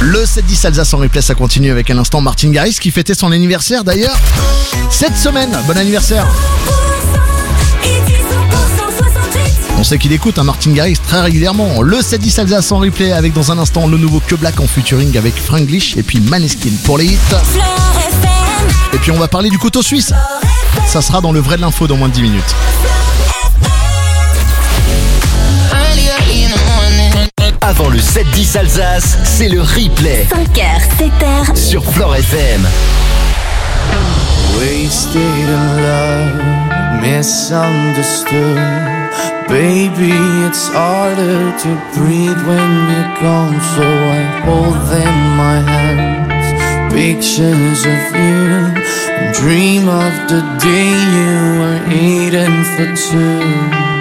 Le 7-10 Alsace en replay, ça continue avec à l'instant Martin Garrix qui fêtait son anniversaire d'ailleurs cette semaine. Bon anniversaire. On sait qu'il écoute Martin Garrix très régulièrement. Le 7-10 Alsace en replay avec dans un instant le nouveau Que Black en featuring avec Franglish et puis Maneskin pour les hits. Et puis on va parler du couteau suisse. Ça sera dans le vrai de l'info dans moins de 10 minutes. Avant le 7-10 Alsace, c'est le replay. 5h, 7h sur Floor FM. Wasted in love, misunderstood. Baby, it's harder to breathe when you're gone. So I hold in my hands pictures of you and dream of the day you were eating for two.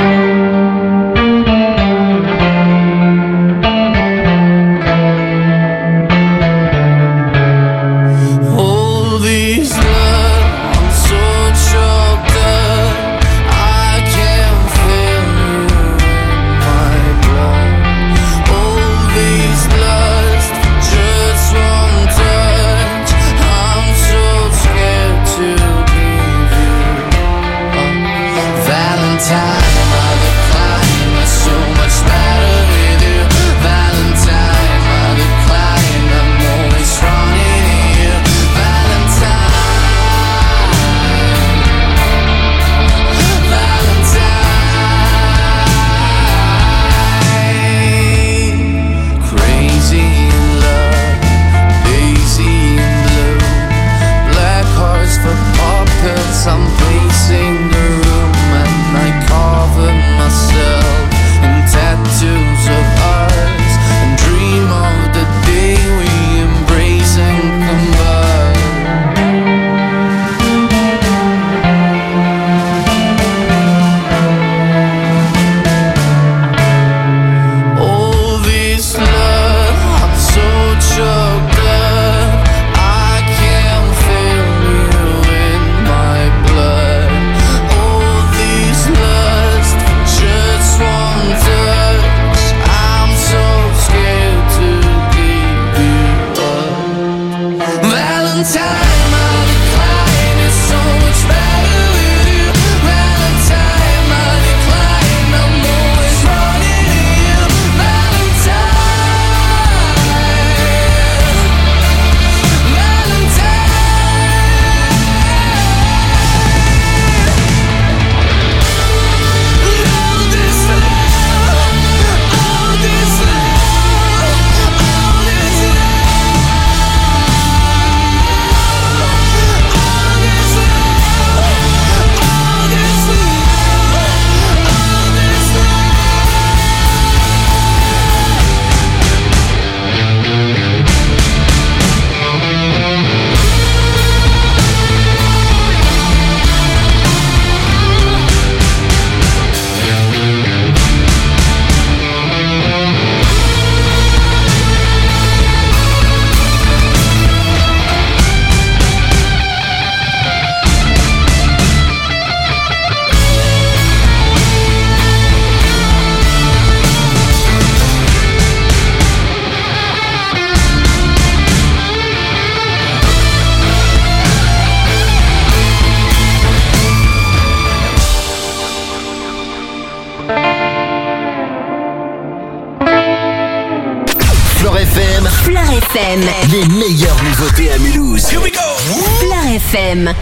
Floor FM. Les meilleures nouveautés à Mulhouse. Here we go. Floor FM.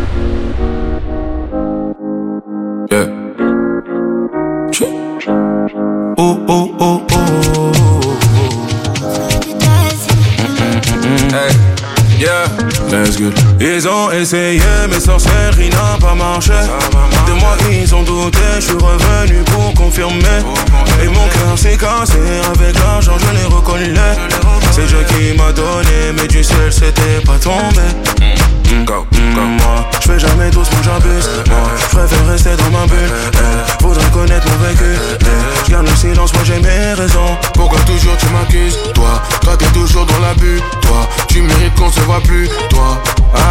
Yeah. Oh, oh, oh, oh. Hey, yeah, let's go. Ils ont essayé, mais sorcellerie n'a pas marché. De moi ils ont douté, je suis revenu pour confirmer. Et mon cœur s'est cassé, avec l'argent je l'ai reconnu. C'est Dieu qui m'a donné, mais du ciel c'était pas tombé. Comme moi, je fais jamais doucement, j'abuse. Moi, je préfère rester dans ma bulle. Faudrait connaître mon vécu. Je garde le silence, moi j'ai mes raisons. Pourquoi toujours tu m'accuses? Toi t'es toujours dans l'abus. Toi, tu mérites qu'on se voit plus. Toi,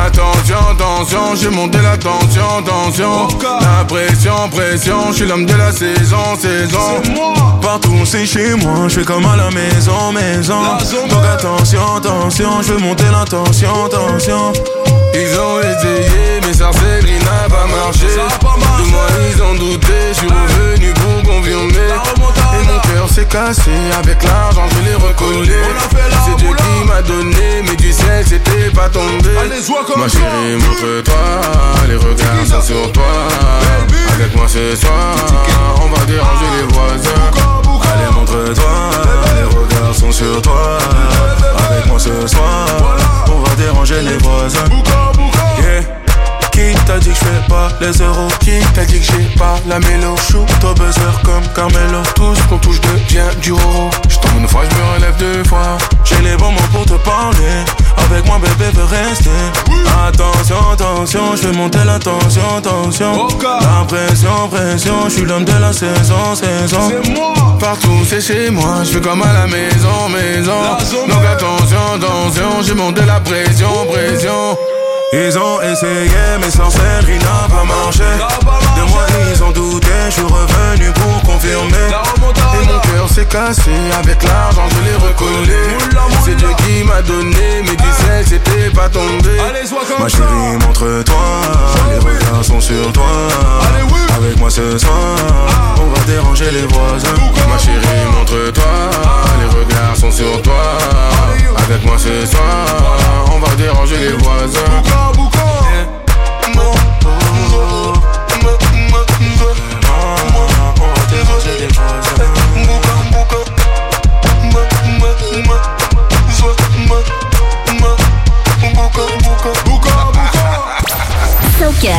Attention, j'ai monté la tension. La pression, je suis l'homme de la saison. Partout c'est chez moi, je fais comme à la maison. Donc attention, je veux monter la tension. Ils ont essayé, mais sorcellerie n'a pas marché. De moi ils ont douté, je suis revenu pour confirmer. Et mon cœur s'est cassé, avec l'argent je l'ai recollé. C'est Dieu qui m'a donné, mais du ciel c'était pas tombé. Ma chérie, montre-toi, les regards sont sur toi. Avec moi ce soir, on va déranger les voisins. Allez, montre-toi, les regards sont sur toi. Avec moi ce soir, on va déranger les voisins. Yeah. Qui t'a dit que je fais pas les euros? Qui t'a dit que j'ai pas la mélo? Shoot au buzzer comme Carmelo. Tout ce qu'on touche devient du roro. J'tombe une fois, je me relève deux fois. J'ai les bons mots pour te parler. Avec moi bébé veut rester. Attention, je vais monter la tension. La pression, je suis l'homme de la saison. Partout c'est chez moi, je fais comme à la maison. Donc attention, j'ai monté la pression. Ils ont essayé, mais sorcellerie n'a pas marché. De moi ils ont douté, je suis revenu pour confirmer. Et mon cœur s'est cassé, avec l'argent je l'ai recollé. C'est Dieu qui m'a donné, mais du ciel c'était pas tombé. Ma chérie, montre-toi, les regards sont sur toi. Avec moi ce soir, on va déranger les voisins. Ma chérie, montre-toi, les regards sont sur toi. Avec moi ce soir, on va déranger les voisins. Soccer,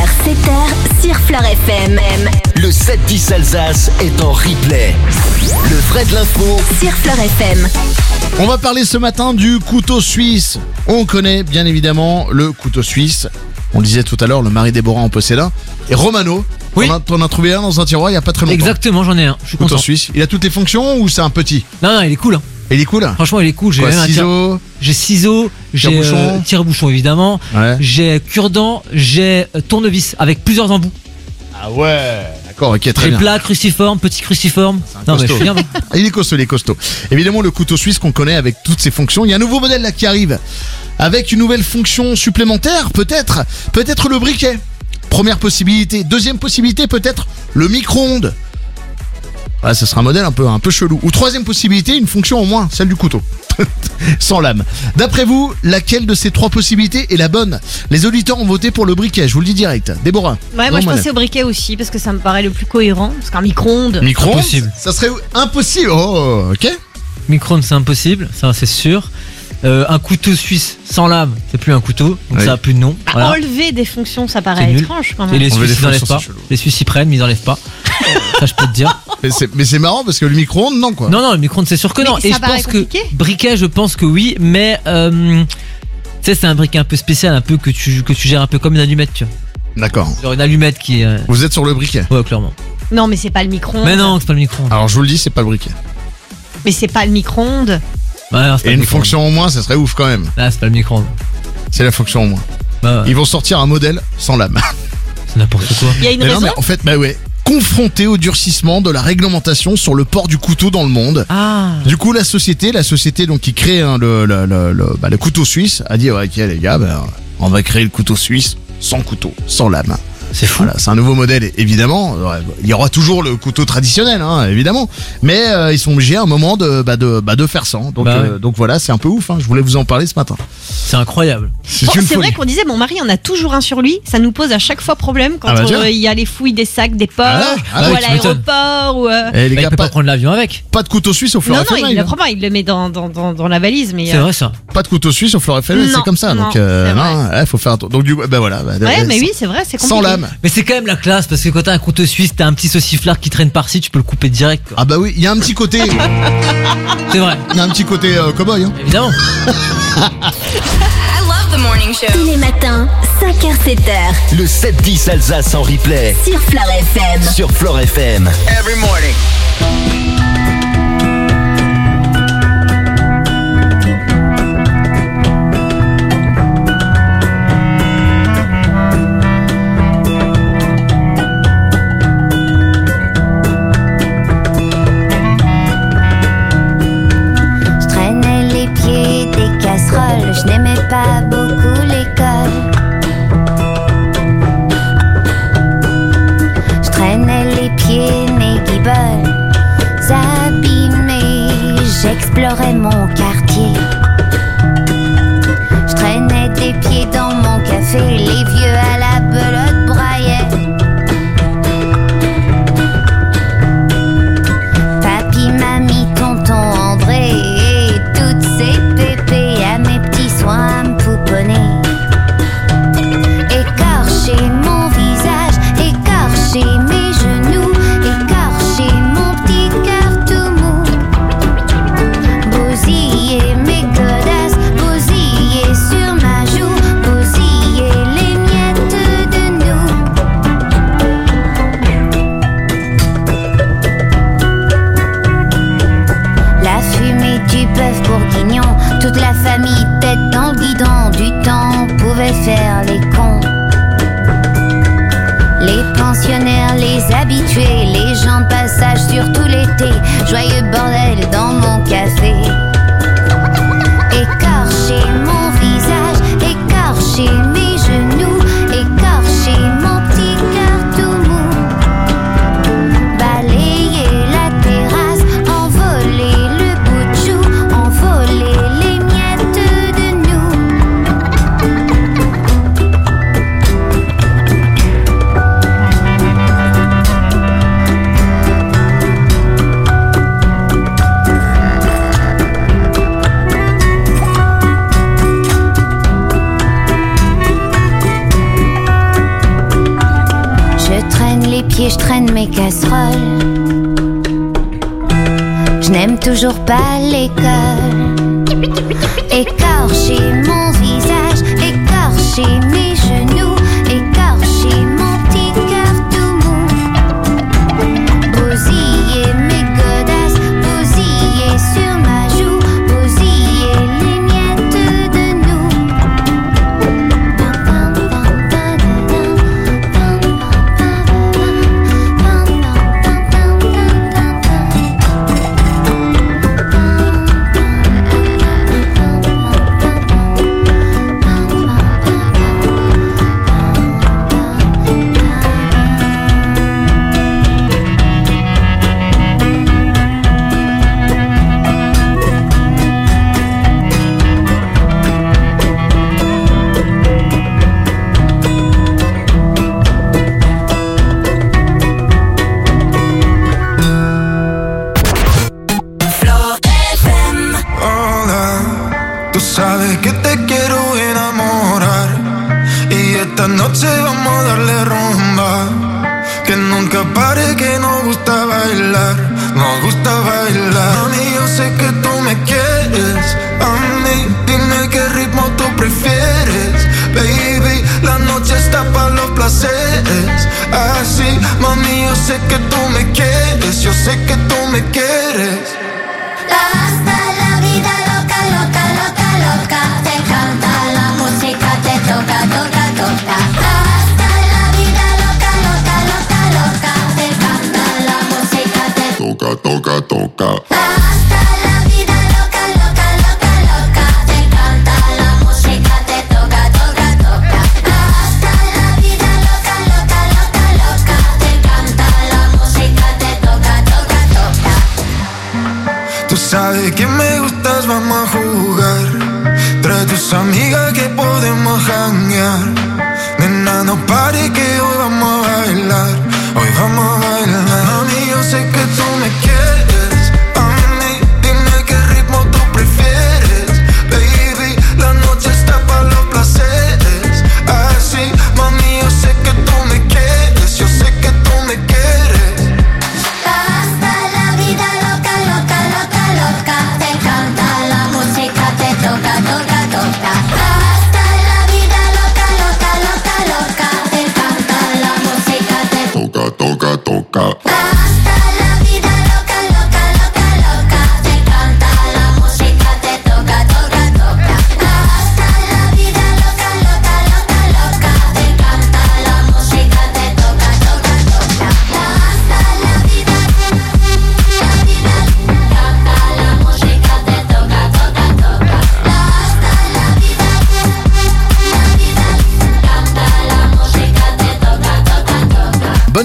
7h sur Fleur FM. Le 7-10 Alsace est en replay. Le vrai de l'info Sur Fleur FM. On va parler ce matin du couteau suisse. On connaît bien évidemment le couteau suisse. On le disait tout à l'heure, le mari Déborah en possède un. Et Romano, Oui. t'en as trouvé un dans un tiroir il y a pas très longtemps. Exactement, j'en ai un. Je suis Couteau content. suisse. Il a toutes les fonctions ou c'est un petit? Non, il est cool. Hein. Il est cool. Franchement, il est cool. J'ai Quoi, même un ciseaux? j'ai ciseaux, j'ai Tire-bouchon. tire-bouchon évidemment, Ouais. j'ai cure-dent, j'ai tournevis avec plusieurs embouts. Ah ouais. D'accord, ok, très J'ai bien. plat, cruciforme, petit cruciforme. un Non mais je costaud. suis bien. Ah, il est costaud. Évidemment, le couteau suisse qu'on connaît avec toutes ses fonctions. Il y a un nouveau modèle là qui arrive avec une nouvelle fonction supplémentaire, peut-être le briquet. Première possibilité. Deuxième possibilité, peut-être le micro-ondes. Ouais, ce sera un modèle un peu chelou. Ou troisième possibilité, une fonction au moins, celle du couteau. Sans lame. D'après vous, laquelle de ces trois possibilités est la bonne? Les auditeurs ont voté pour le briquet, je vous le dis direct. Déborah. Ouais, moi je Romain. pensais au briquet aussi parce que ça me paraît le plus cohérent. Parce qu'un micro-ondes. Micro-ondes, Impossible. ça serait impossible. Oh, ok. Micro-ondes c'est impossible, ça c'est sûr. Un couteau suisse sans lame, c'est plus un couteau, donc Oui. ça a plus de nom. Voilà. Enlever des fonctions, ça C'est paraît nul. étrange quand Et même. les Enlever Suisses les ils enlèvent fonctions, pas. c'est chelou. Les Suisses ils prennent, mais ils enlèvent pas. Ça je peux te dire. Mais c'est marrant parce que le micro-ondes, non quoi. Non, le micro-ondes c'est sûr que Mais non. ça Et je paraît pense que compliqué. briquet, je pense que oui, mais tu sais c'est un briquet un peu spécial, un peu que tu gères un peu comme une allumette, tu vois. D'accord. Genre une allumette qui est Vous êtes sur le briquet. ouais clairement. Non, mais c'est pas le micro-ondes. Mais non, c'est pas le micro-ondes. Alors je vous le dis, c'est pas le briquet. Mais c'est pas le micro-ondes. Ouais, non, c'est pas Et le une micro-ondes. fonction au moins, ça serait ouf quand même. Là, c'est pas le micro-ondes. C'est la fonction au moins. Bah, ouais, Ils vont sortir un modèle sans lame. c'est n'importe quoi. Il y a une Mais non, raison. mais en fait, bah ouais. Confronté au durcissement de la réglementation sur le port du couteau dans le monde. Ah. Du coup, la société donc qui crée le couteau suisse a dit ouais, ok les gars, on va créer le couteau suisse sans couteau, sans lame. C'est fou. Voilà, c'est un nouveau modèle évidemment. Ouais, il y aura toujours le couteau traditionnel, hein, évidemment, mais ils sont obligés à un moment de faire sans. Donc, Bah ouais. donc voilà, c'est un peu ouf. Hein, je voulais vous en parler ce matin. C'est incroyable. C'est Bon, une c'est folie. vrai qu'on disait, mon mari en a toujours un sur lui. Ça nous pose à chaque fois problème quand Ah bah tiens. il y a les fouilles des sacs des ports Ah ou ouais, à tu m'étonnes. l'aéroport ou. Eh, les Bah, gars, il peut pas pas, prendre l'avion avec. pas de couteau suisse au Fleur Non, FM. non, il le prend pas, il le met dans la valise. Mais C'est vrai ça. Pas de couteau suisse au Fleur FM, Non, c'est comme ça. non, Donc, c'est vrai. non, ouais, faut faire attention. Donc, du coup, bah voilà. Ouais, mais oui, c'est vrai, c'est compliqué. Sans lame. Mais c'est quand même la classe parce que quand t'as un couteau suisse, t'as un petit sauciflard qui traîne par-ci, tu peux le couper direct. Quoi. Ah bah oui, il y a un petit côté, C'est vrai, cowboy. Hein. évidemment. Tous les matins, 5h, 7h. Le 7-10 Alsace en replay. Sur Fleur FM. Sur Fleur FM. pas beaucoup l'école. Je traînais les pieds, mes guiboles abîmés, j'explorais mon quartier. Je traînais des pieds dans mon café, les vieux à la belote braillaient. Papy, mamie, tonton André et toutes ces pépées à mes petits soins à me pouponner. Écorcher mon visage, écorcher mes genoux, écorcher mon petit cœur tout mou. Bousiller mes godasses, bousiller sur ma joue, bousiller les miettes de nous. La fumée du bœuf bourguignon, toute la famille tête dans le guidon. Du temps pouvait faire les cons. Les pensionnaires, les habitués, les gens de passage surtout l'été. Joyeux bordel dans mon café. Écorcher mon visage, écorcher mes genoux, écorcher mon petit cœur tout mou. Balayer la terrasse, envoler le bout de chou, envoler les miettes de nous. Je traîne les pieds, je traîne mes casseroles. Je n'aime toujours pas l'école. Écorcher mon visage, écorcher mes genoux, écorcher mon petit cœur tout mou. Bousiller mes godasses, bousiller sur ma joue, bousiller les miettes de nous. Hola, tú sabes que te quiero enamorar y esta noche vamos a darle rumba. Que nunca pare, que nos gusta bailar, nos gusta bailar. Mami, yo sé que tú me quieres, a mí dime qué ritmo tú prefieres. Baby, la noche está para los placeres. Así, mami, yo sé que tú me quieres, yo sé que tú me quieres. Hasta la vida loca, loca, loca, loca. Te canta la música, te toca, toca, toca. Hasta la vida loca, loca, loca, loca. Te canta la música, te Toca, toca, toca. hasta la vida loca, loca, loca, loca. Te canta la música, te toca, toca, toca. Hasta la vida loca, loca, loca, loca. Te canta la música, te toca, toca, toca. Tú sabes que me gustas, vamos a jugar. Trae tus amigas que podemos janguear. Nena, no pare que hoy vamos a bailar. Hoy vamos a bailar. Mami, yo sé que tú me quieres. A mí, dime qué ritmo tú prefieres. Baby, la noche está para los placeres. Así, mami, yo sé que tú me quieres. Yo sé que tú me quieres. Hasta la vida loca, loca, loca, loca. Te canta la música, te toca, toca, toca. Hasta la vida loca, loca, loca, loca. Te canta la música, te Toca, toca, toca. hasta la vida loca, loca, loca, loca. Te canta la música, te toca, toca, toca. Hasta la vida loca, loca, loca, loca. Te canta la música, te toca, toca, toca. Hasta la vida, canta la música, te toca, toca, toca. Hasta la vida.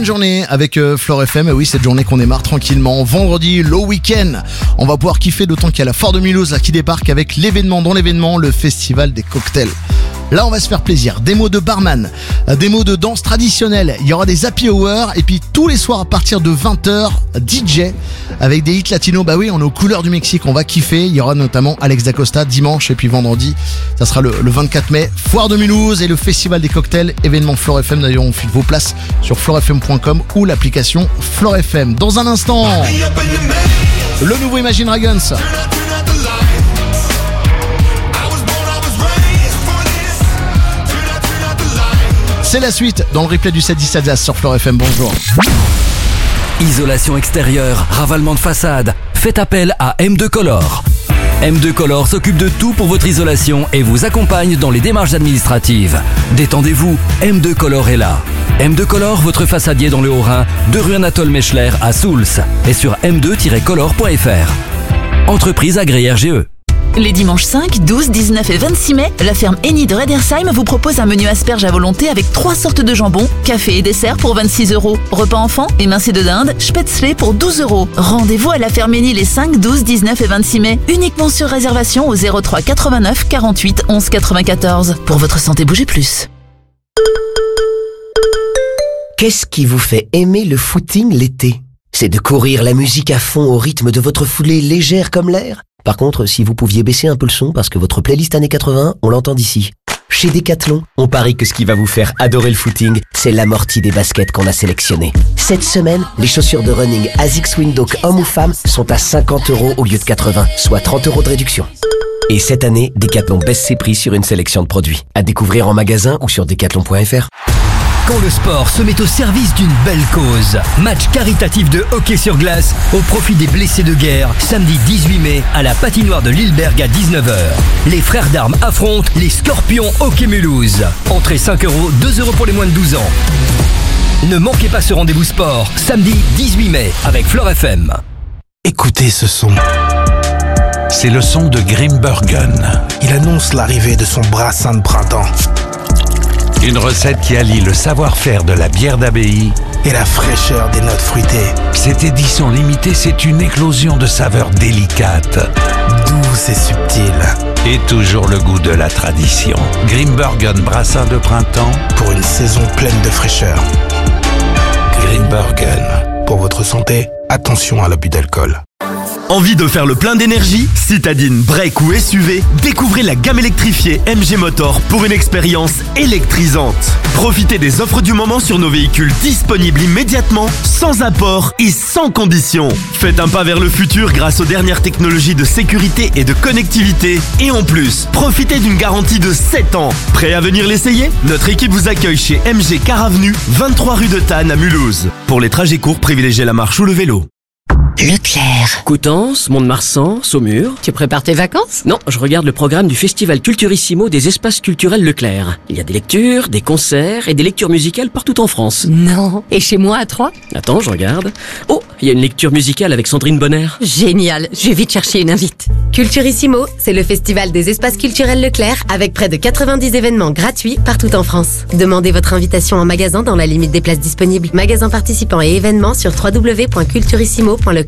bonne journée avec Flore FM. Et oui, cette journée qu'on démarre tranquillement. Vendredi, le week-end. On va pouvoir kiffer, d'autant qu'il y a la Foire de Mulhouse là, qui débarque avec l'événement dans l'événement, le festival des cocktails. Là, on va se faire plaisir. Des mots de barman, des mots de danse traditionnelle. Il y aura des happy hour et puis tous les soirs à partir de 20h, DJ avec des hits latinos. Bah oui, on est aux couleurs du Mexique, on va kiffer. Il y aura notamment Alex Dacosta dimanche et puis vendredi, ça sera le 24 mai. Foire de Mulhouse et le festival des cocktails, événement Flore FM. D'ailleurs, on file vos places sur florefm.com ou l'application Flore FM. Dans un instant, le nouveau Imagine Dragons. C'est la suite dans le replay du 7-10 Alsace sur Flore FM. Bonjour. Isolation extérieure, ravalement de façade. Faites appel à M2 Color. M2 Color s'occupe de tout pour votre isolation et vous accompagne dans les démarches administratives. Détendez-vous, M2 Color est là. M2 Color, votre façadier dans le Haut-Rhin, de rue Anatole Mechler à Souls et sur m2-color.fr. Entreprise agréée RGE. Les dimanches 5, 12, 19 et 26 mai, la ferme Eni de Redersheim vous propose un menu asperge à volonté avec 3 sortes de jambon, café et dessert pour 26 €. Repas enfant, émincé de dinde, spätzle pour 12 €. Rendez-vous à la ferme Eni les 5, 12, 19 et 26 mai, uniquement sur réservation au 03 89 48 11 94. Pour votre santé, bougez plus. Qu'est-ce qui vous fait aimer le footing l'été? C'est de courir la musique à fond au rythme de votre foulée légère comme l'air? Par contre, si vous pouviez baisser un peu le son parce que votre playlist années 80, on l'entend d'ici. Chez Decathlon, on parie que ce qui va vous faire adorer le footing, c'est l'amorti des baskets qu'on a sélectionnées. Cette semaine, les chaussures de running ASICS Windhoek hommes ou femmes sont à 50 € au lieu de 80, soit 30 € de réduction. Et cette année, Decathlon baisse ses prix sur une sélection de produits. À découvrir en magasin ou sur decathlon.fr. Quand le sport se met au service d'une belle cause. Match caritatif de hockey sur glace au profit des blessés de guerre, samedi 18 mai à la patinoire de Lilleberg à 19h. Les frères d'armes affrontent les Scorpions Hockey Mulhouse. Entrée 5 €, 2 € pour les moins de 12 ans. Ne manquez pas ce rendez-vous sport, samedi 18 mai avec Flore FM. Écoutez ce son. C'est le son de Grimbergen. Il annonce l'arrivée de son brassin de printemps. Une recette qui allie le savoir-faire de la bière d'abbaye et la fraîcheur des notes fruitées. Cette édition limitée, c'est une éclosion de saveurs délicates, douces et subtiles. Et toujours le goût de la tradition. Grimbergen brassin de printemps pour une saison pleine de fraîcheur. Grimbergen. Pour votre santé, attention à l'abus d'alcool. Envie de faire le plein d'énergie? Citadine, break ou SUV, découvrez la gamme électrifiée MG Motor pour une expérience électrisante. Profitez des offres du moment sur nos véhicules disponibles immédiatement, sans apport et sans condition. Faites un pas vers le futur grâce aux dernières technologies de sécurité et de connectivité. Et en plus, profitez d'une garantie de 7 ans. Prêt à venir l'essayer? Notre équipe vous accueille chez MG Car Avenue, 23 rue de Tannes à Mulhouse. Pour les trajets courts, privilégiez la marche ou le vélo. Leclerc. Coutances, Mont-de-Marsan, Saumur. Tu prépares tes vacances? Non, je regarde le programme du Festival Culturissimo des espaces culturels Leclerc. Il y a des lectures, des concerts et des lectures musicales partout en France. Non. Et chez moi à Troyes? Attends, je regarde. Oh, il y a une lecture musicale avec Sandrine Bonner. Génial, je vais vite chercher une invite. Culturissimo, c'est le festival des espaces culturels Leclerc avec près de 90 événements gratuits partout en France. Demandez votre invitation en magasin dans la limite des places disponibles. Magasins participants et événements sur www.culturissimo.leclerc.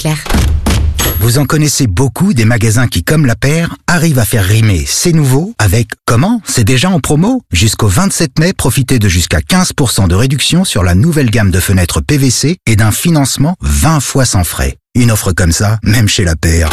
Vous en connaissez beaucoup des magasins qui, comme La Paire, arrivent à faire rimer c'est nouveau avec comment? C'est déjà en promo? Jusqu'au 27 mai, profitez de jusqu'à 15% de réduction sur la nouvelle gamme de fenêtres PVC et d'un financement 20 fois sans frais. Une offre comme ça, même chez La Paire,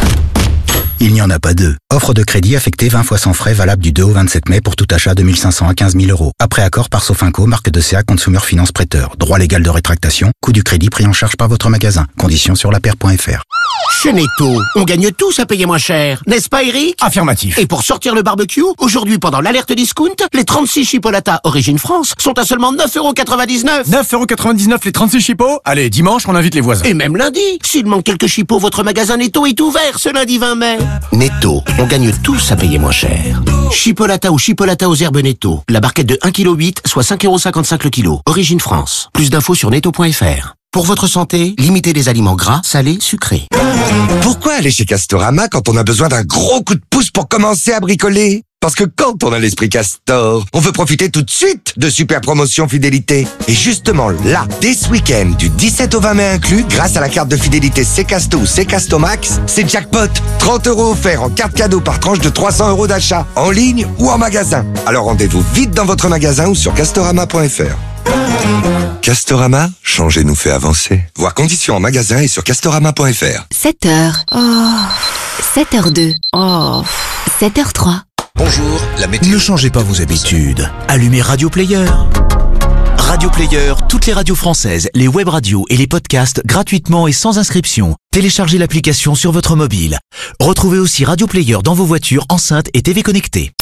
il n'y en a pas deux. Offre de crédit affectée 20 fois sans frais valable du 2 au 27 mai pour tout achat de 1 500 à 15 000 €. Après accord par Sofinco, marque de CA Consumer Finance Prêteur. Droit légal de rétractation. Coût du crédit pris en charge par votre magasin. Conditions sur lapaire.fr. Chez Netto, on gagne tous à payer moins cher. N'est-ce pas, Eric? Affirmatif. Et pour sortir le barbecue, aujourd'hui pendant l'alerte discount, les 36 chipolatas Origine France sont à seulement 9,99 €. 9,99 € les 36 chipots? Allez, dimanche, on invite les voisins. Et même lundi. S'il manque quelques chipots, votre magasin Netto est ouvert ce lundi 20 mai. Netto, on gagne tous à payer moins cher. Chipolata ou chipolata aux herbes Netto. La barquette de 1,8 kg, soit 5,55 € le kilo. Origine France. Plus d'infos sur netto.fr. Pour votre santé, limitez les aliments gras, salés, sucrés. Pourquoi aller chez Castorama quand on a besoin d'un gros coup de pouce pour commencer à bricoler? Parce que quand on a l'esprit Castor, on veut profiter tout de suite de super promotions fidélité. Et justement là, dès ce week-end, du 17 au 20 mai inclus, grâce à la carte de fidélité Ccasto ou Ccasto Max, c'est jackpot. 30 € offerts en carte cadeau par tranche de 300 € d'achat, en ligne ou en magasin. Alors rendez-vous vite dans votre magasin ou sur castorama.fr. Castorama, changer nous fait avancer. Voir conditions en magasin et sur castorama.fr. 7h. Oh. 7h02. Oh. 7h03. Bonjour, la météo. Ne changez pas vos habitudes. Allumez Radio Player. Radio Player, toutes les radios françaises, les web radios et les podcasts gratuitement et sans inscription. Téléchargez l'application sur votre mobile. Retrouvez aussi Radio Player dans vos voitures, enceintes et TV connectées.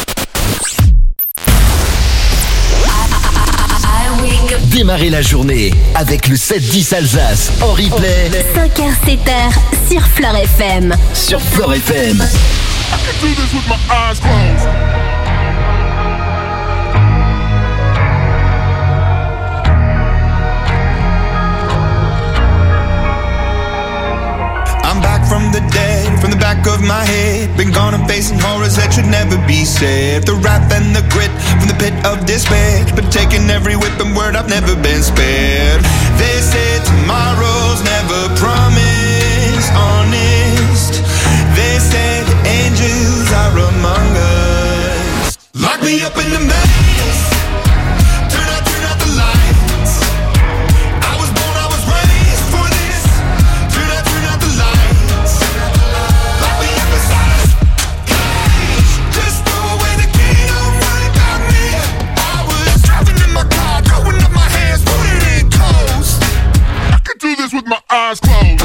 Démarrez la journée avec le 7-10 Alsace en replay. 5h, 7h sur Fleur FM. Sur Fleur FM. I can do this with my eyes closed. I'm back from the dead, from the back of my head. Been gone and facing horrors that should never be said. The wrath and the grit from the pit of despair. But taking every whip and word, I've never been spared. They say tomorrow's never promised, honest. They say the angels are among us. Lock me up in the maze. Turn out the lights. I was born, I was raised for this. Turn out the lights. Lock me up inside a cage. Just throw away the key, don't worry about me. I was driving in my car, throwing up my hands, putting in coast. I can do this with my eyes closed.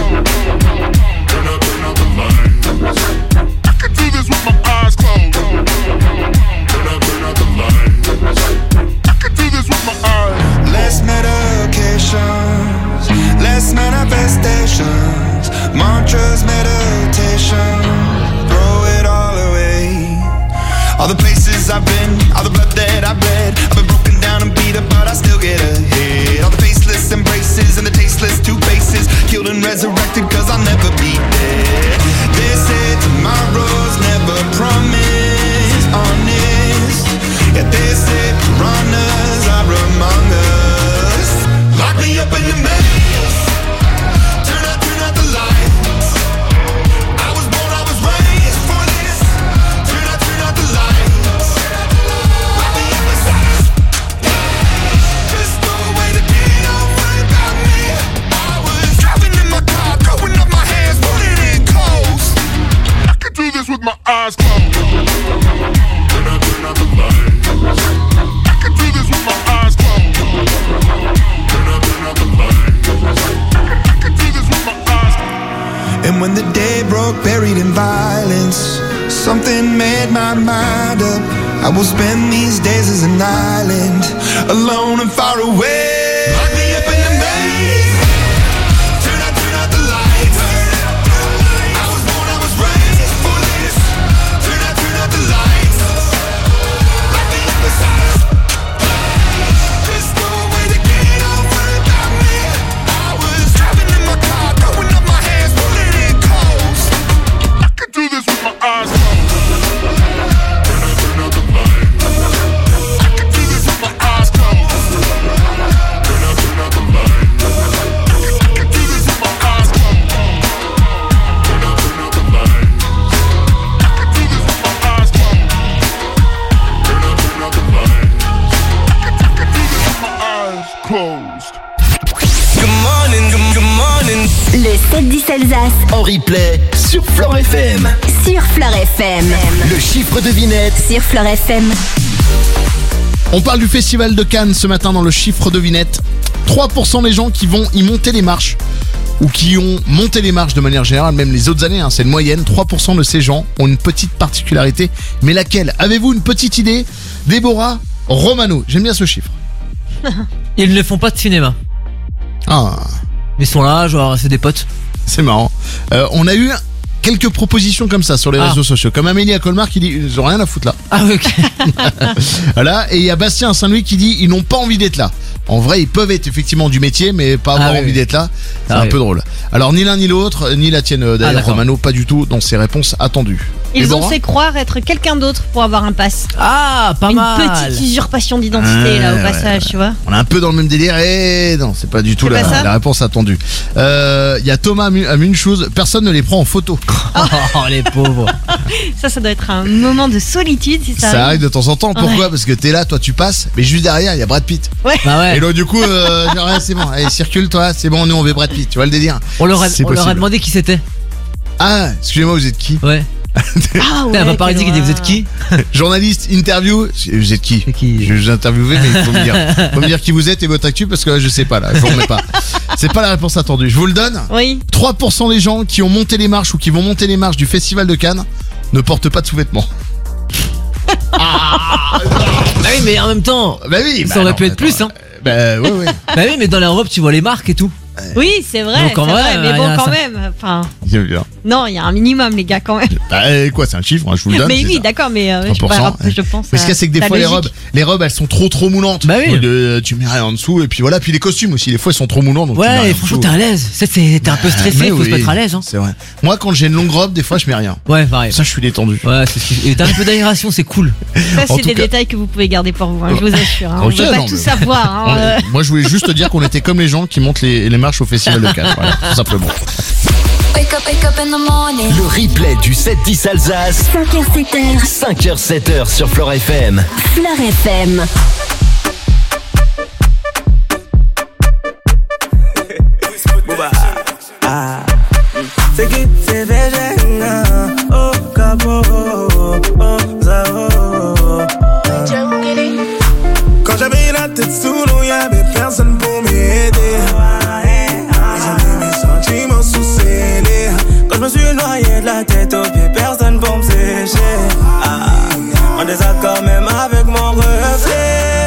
Turn out the lights. I can do this with my eyes closed. Turn out the lights. I can do this with my eyes. Less medications, less manifestations, mantras, meditation, throw it all away. All the places I've been, all the blood that I've bled, I've been broken down and beat up, but I still get ahead. All the faceless embraces and the tasteless two faces, killed and resurrected, cause I'll never be dead. They say tomorrow's never promised, honest. Yeah, they say piranhas are among us. Lock me up in the maze. Turn out the lights. I was born, I was raised for this. Turn out the lights. Lock me up inside a cage. Just throw away the key, don't worry about me. I was driving in my car, throwing up my hands, putting in coast. I can do this with my eyes closed. Turn out the lights. I can do this with my eyes closed. Turn out the lights. I can do this with my eyes closed. And when the day broke, buried in violence, something made my mind up. I will spend these days as an island, alone and far away. Lock me up in the maze. Turn out the lights. I was born, I was raised for this. Turn out the lights. Lock me up inside a cage. Just throw away the key, don't worry about me. I was driving in my car, throwing up my hands, pulling in coast. I can do this with my eyes closed. Turn out the lights. I can do this with my eyes closed. Turn out the lights. I can do this with my eyes closed. Turn out the lights. I can do this with my eyes closed. Turn out the lights. I can do this with my eyes closed. Good morning, good morning. Le 7-10 Alsace En replay sur Fleur FM. sur Fleur FM. Le chiffre devinette. Sur Fleur FM. On parle du festival de Cannes ce matin dans le chiffre devinette. 3% des gens qui vont y monter les marches, ou qui ont monté les marches de manière générale, même les autres années, hein, c'est une moyenne. 3% de ces gens ont une petite particularité. Mais laquelle? Avez-vous une petite idée? Déborah Romano, j'aime bien ce chiffre. Ils ne font pas de cinéma. Ah, Ils sont là, genre c'est des potes. c'est marrant. On a eu quelques propositions comme ça sur les réseaux sociaux. Comme Amélie à Colmar qui dit ils ont rien à foutre là. Ah oui, ok. Voilà, et il y a Bastien à Saint-Louis qui dit ils n'ont pas envie d'être là. En vrai, ils peuvent être effectivement du métier, mais pas avoir envie d'être là. C'est un peu drôle. Alors, ni l'un ni l'autre, ni la tienne d'ailleurs, Romano, pas du tout dans ses réponses attendues. Ils ont fait croire être quelqu'un d'autre pour avoir un pass. Ah, pas mal. Une petite usurpation d'identité là au passage, tu vois. On est un peu dans le même délire et non, c'est pas du tout la réponse attendue. Il y a Thomas à une chose, personne ne les prend en photo. Oh, les pauvres. Ça doit être un moment de solitude si ça arrive. Ça arrive de temps en temps. Pourquoi ? Parce que t'es là, toi tu passes, mais juste derrière il y a Brad Pitt. Ouais. Bah ouais. Et là du coup, genre, c'est bon, allez circule toi, c'est bon, nous on veut Brad Pitt, tu vois le délire. On leur a demandé qui c'était. Ah, excusez-moi, vous êtes qui ? Ouais. Ah ouais. Elle va pas dire vous êtes qui ? Journaliste, interview, vous êtes qui ? Je vais vous interviewer, mais il faut me dire qui vous êtes et votre actu parce que là je sais pas là, je vous remets pas. C'est pas la réponse attendue. Je vous le donne. Oui. 3% des gens qui ont monté les marches ou qui vont monter les marches du Festival de Cannes ne portent pas de sous-vêtements. Bah oui, mais en même temps, ça aurait pu être plus, hein. Bah oui. Bah oui, mais dans l'Europe, tu vois les marques et tout. Oui, c'est vrai, donc, vrai, mais bon, quand même. Enfin, non, il y a un minimum, les gars, quand même. Bah quoi, c'est un chiffre, hein, je vous le donne. Mais oui, d'accord, mais je pense. Mais ce qu'il y a, c'est que des fois, les robes, elles sont trop moulantes. Bah oui. Tu mets rien en dessous, et puis voilà. Puis les costumes aussi, des fois, ils sont trop moulants. Donc ouais, et franchement, t'es à l'aise. T'es un peu stressé, faut se mettre à l'aise. Hein. C'est vrai. Moi, quand j'ai une longue robe, des fois, je mets rien. Ouais, pareil. Ça, je suis détendu. Ouais, et t'as un peu d'aération, c'est cool. Ça, c'est des détails que vous pouvez garder pour vous, je vous assure. On ne peut pas tout savoir. Moi, je voulais juste te dire qu'on était comme les gens qui montent les marches au Festival de Cannes. Voilà, tout simplement. Wake up in the morning. Le replay du 7-10 Alsace. 5h, 7h. 5h, 7h sur Fleur FM. Fleur FM. Quand j'avais la tête sous l'eau, y'avait personne pour m'aider. Quand je me suis noyé de la tête aux pieds, personne pour me sécher. En désaccord même avec mon reflet.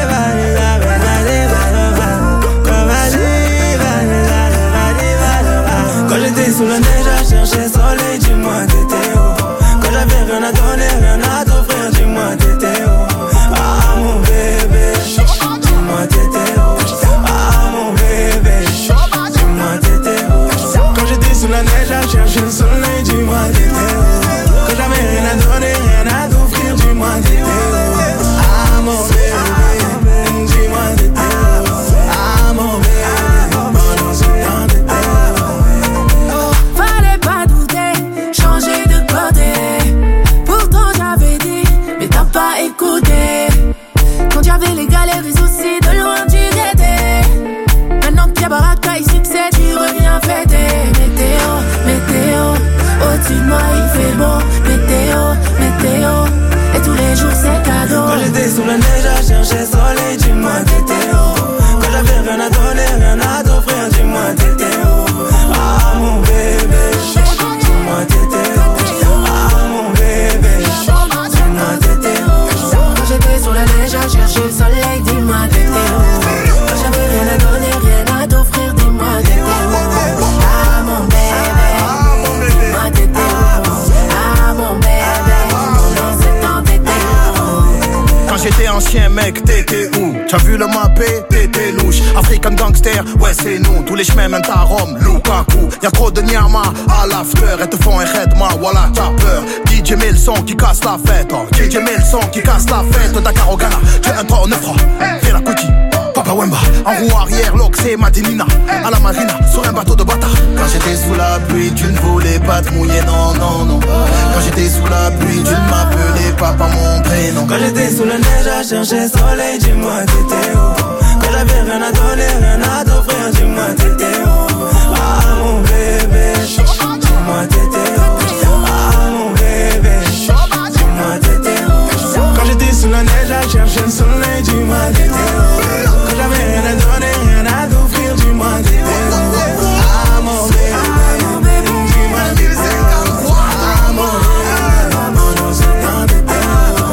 Quand j'étais sous la neige à chercher soleil, dis-moi t'étais où. Quand j'avais rien à donner, rien à t'offrir, dis-moi t'étais où. Ah mon bébé, dis-moi t'étais où. Ah mon bébé, dis-moi t'étais où. Quand j'étais sous la neige à chercher le soleil, dis-moi t'étais où. Quand j'avais rien à donner, rien à t'offrir, dis-moi t'étais où. Ah mon bébé, dis-moi t'étais où. Ah mon bébé, pendant ce temps t'étais où. Fallait pas douter, changer de côté. Pourtant j'avais dit, mais t'as pas écouté. Quand y'avais les galères et soucis, de loin tu guettais. Maintenant qu'il y a baraka et succès, tu reviens fêter. Météo, au-dessus de moi il fait beau. Météo, et tous les jours c'est cadeau. Quand j'étais sous la neige à chercher soleil, dis-moi t'étais où. Quand j'avais rien à donner, rien à t'offrir, dis-moi t'étais où. Ah mon bébé, dis-moi t'étais où. Ah mon bébé, dis-moi t'étais où. Quand j'étais sous la neige à chercher le soleil, dis-moi t'étais où. Quand j'avais rien à donner, rien à t'offrir, dis-moi t'étais où. Ah mon bébé, dis-moi t'étais où. Ah mon bébé, pendant ce temps t'étais où. Quand j'étais ancien mec, t'étais où? T'as vu le mappé? T'étais louche. African gangster, ouais c'est nous. Tous les chemins mènent à Rome, Lukaku. Y'a trop de nyama à l'after. Et te font un redma, voilà t'as peur. DJ met le son qui casse la fête. DJ met le son qui casse la fête. Dakar au Ghana, j'ai un tour 9 francs. Fais la cookie. Papa Wemba, en roue arrière, l'Oxé, Madinina. À la marina, sur un bateau de bâtard. Quand j'étais sous la pluie, tu ne voulais pas te mouiller, non. Quand j'étais sous la pluie, tu ne m'appelais pas par mon prénom. Quand j'étais sous la neige à chercher soleil, dis-moi t'étais où. Quand j'avais rien à donner, rien à t'offrir, dis-moi t'étais où. Ah mon bébé, dis-moi t'étais où. Ah mon bébé, dis-moi t'étais où. Quand j'étais sous la neige à chercher le soleil, dis-moi t'étais où. Quand j'avais rien à donner, rien à t'offrir, dis-moi t'étais où. Ah mon bébé, dis-moi t'étais où. Ah mon bébé, pendant ce temps t'étais où.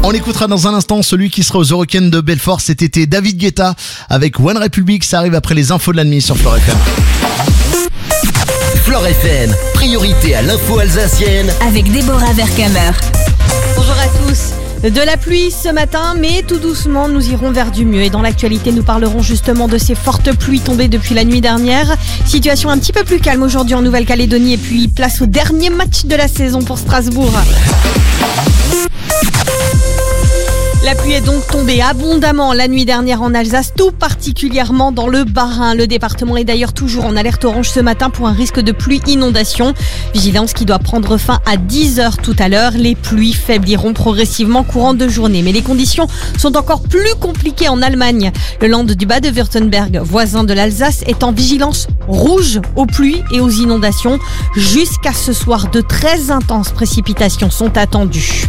On écoutera dans un instant celui qui sera aux Eurocaines de Belfort cet été, David Guetta avec One Republic. Ça arrive après les infos de la nuit sur Flore FM. Flore FM, priorité à l'info alsacienne Avec Déborah Vercamer. Bonjour à tous. De la pluie ce matin, mais tout doucement, nous irons vers du mieux. Et dans l'actualité, nous parlerons justement de ces fortes pluies tombées depuis la nuit dernière. Situation un petit peu plus calme aujourd'hui en Nouvelle-Calédonie. Et puis, place au dernier match de la saison pour Strasbourg. La pluie est donc tombée abondamment la nuit dernière en Alsace, tout particulièrement dans le Bas-Rhin. Le département est d'ailleurs toujours en alerte orange ce matin pour un risque de pluie inondation. Vigilance qui doit prendre fin à 10h tout à l'heure. Les pluies faibliront progressivement courant de journée. Mais les conditions sont encore plus compliquées en Allemagne. Le Land du Bade-Württemberg, voisin de l'Alsace, est en vigilance rouge aux pluies et aux inondations. Jusqu'à ce soir, de très intenses précipitations sont attendues.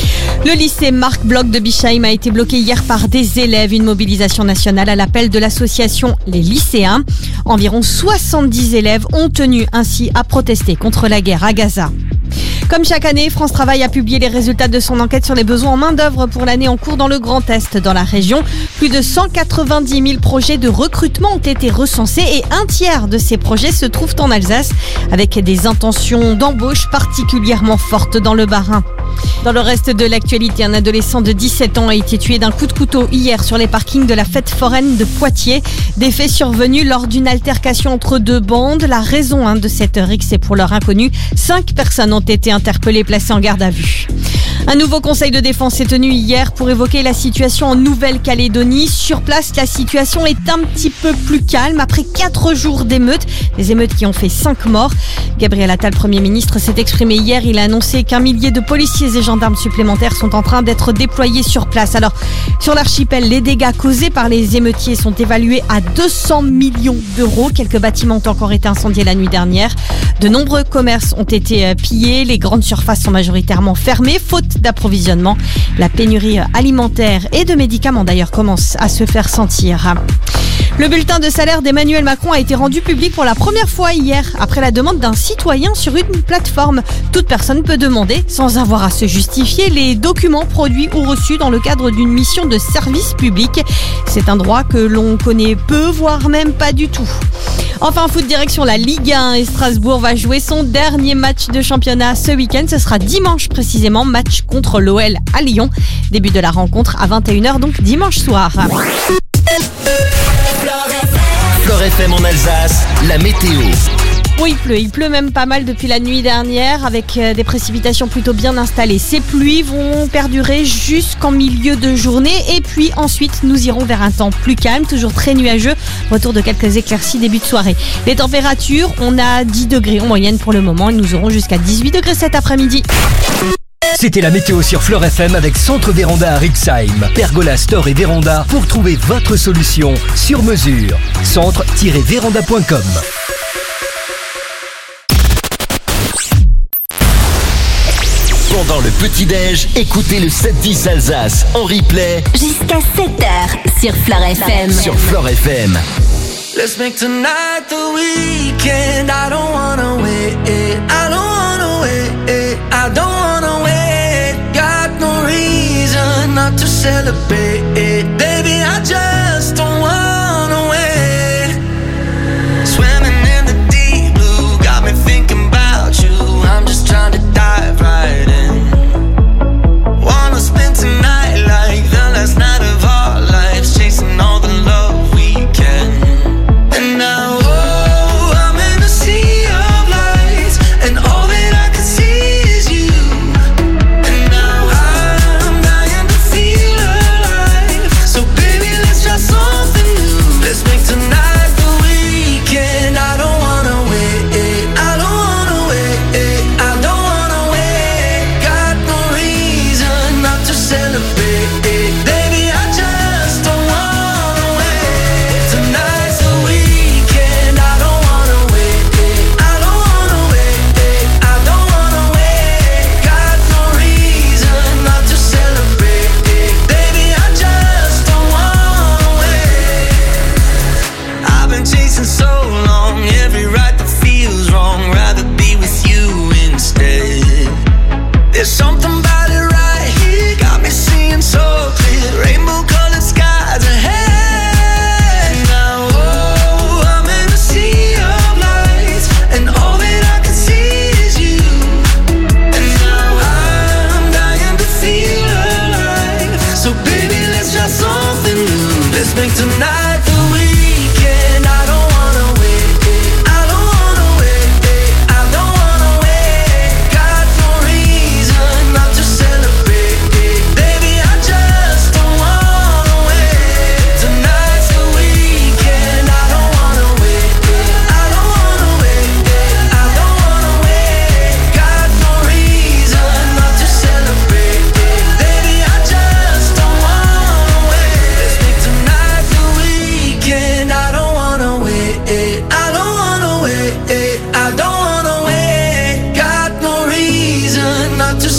Le lycée Marc Bloch de Bischheim a été bloqué hier par des élèves. Une mobilisation nationale à l'appel de l'association Les Lycéens. Environ 70 élèves ont tenu ainsi à protester contre la guerre à Gaza. Comme chaque année, France Travail a publié les résultats de son enquête sur les besoins en main-d'œuvre pour l'année en cours dans le Grand Est. Dans la région, plus de 190 000 projets de recrutement ont été recensés et un tiers de ces projets se trouvent en Alsace, avec des intentions d'embauche particulièrement fortes dans le Bas-Rhin. Dans le reste de l'actualité, un adolescent de 17 ans a été tué d'un coup de couteau hier sur les parkings de la fête foraine de Poitiers. Des faits survenus lors d'une altercation entre deux bandes. La raison de cette rixe est pour l'heure inconnue. 5 personnes ont été interpellées, placées en garde à vue. Un nouveau conseil de défense s'est tenu hier pour évoquer la situation en Nouvelle-Calédonie. Sur place, la situation est un petit peu plus calme après 4 jours d'émeutes. Des émeutes qui ont fait 5 morts. Gabriel Attal, Premier ministre, s'est exprimé hier. Il a annoncé qu'un millier de policiers et gendarmes supplémentaires sont en train d'être déployés sur place. Alors, sur l'archipel, les dégâts causés par les émeutiers sont évalués à 200 millions d'euros. Quelques bâtiments ont encore été incendiés la nuit dernière. De nombreux commerces ont été pillés. Les grandes surfaces sont majoritairement fermées, faute d'approvisionnement. La pénurie alimentaire et de médicaments d'ailleurs commence à se faire sentir. Le bulletin de salaire d'Emmanuel Macron a été rendu public pour la première fois hier, après la demande d'un citoyen sur une plateforme. Toute personne peut demander, sans avoir à se justifier, les documents produits ou reçus dans le cadre d'une mission de service public. C'est un droit que l'on connaît peu, voire même pas du tout. Enfin, foot direction la Ligue 1 et Strasbourg va jouer son dernier match de championnat ce week-end. Ce sera dimanche précisément, match contre l'OL à Lyon. Début de la rencontre à 21h, donc dimanche soir. Flore FM en Alsace, la météo. Oui, il pleut même pas mal depuis la nuit dernière avec des précipitations plutôt bien installées. Ces pluies vont perdurer jusqu'en milieu de journée et puis ensuite nous irons vers un temps plus calme, toujours très nuageux. Retour de quelques éclaircies début de soirée. Les températures, on a 10 degrés en moyenne pour le moment et nous aurons jusqu'à 18 degrés cet après-midi. C'était la météo sur Flore FM avec Centre Véranda à Rixheim. Pergola, store et véranda pour trouver votre solution sur mesure. Centre-véranda.com. Pendant le petit-déj, écoutez le 7-10 Alsace en replay Jusqu'à 7h sur Flore FM. sur Flore FM. Let's make tonight the weekend. I don't wanna wait. I don't wanna wait. I don't wanna wait. Got no reason not to celebrate. Baby, I just don't wanna wait. Swimming in the deep blue got me thinking about you. I'm just trying to dive right in. Wanna spend tonight like the last night of our lives, chasing all the love we can. And now, oh, I'm in a sea of lights, and all that I can see is you. And now I'm dying to feel alive.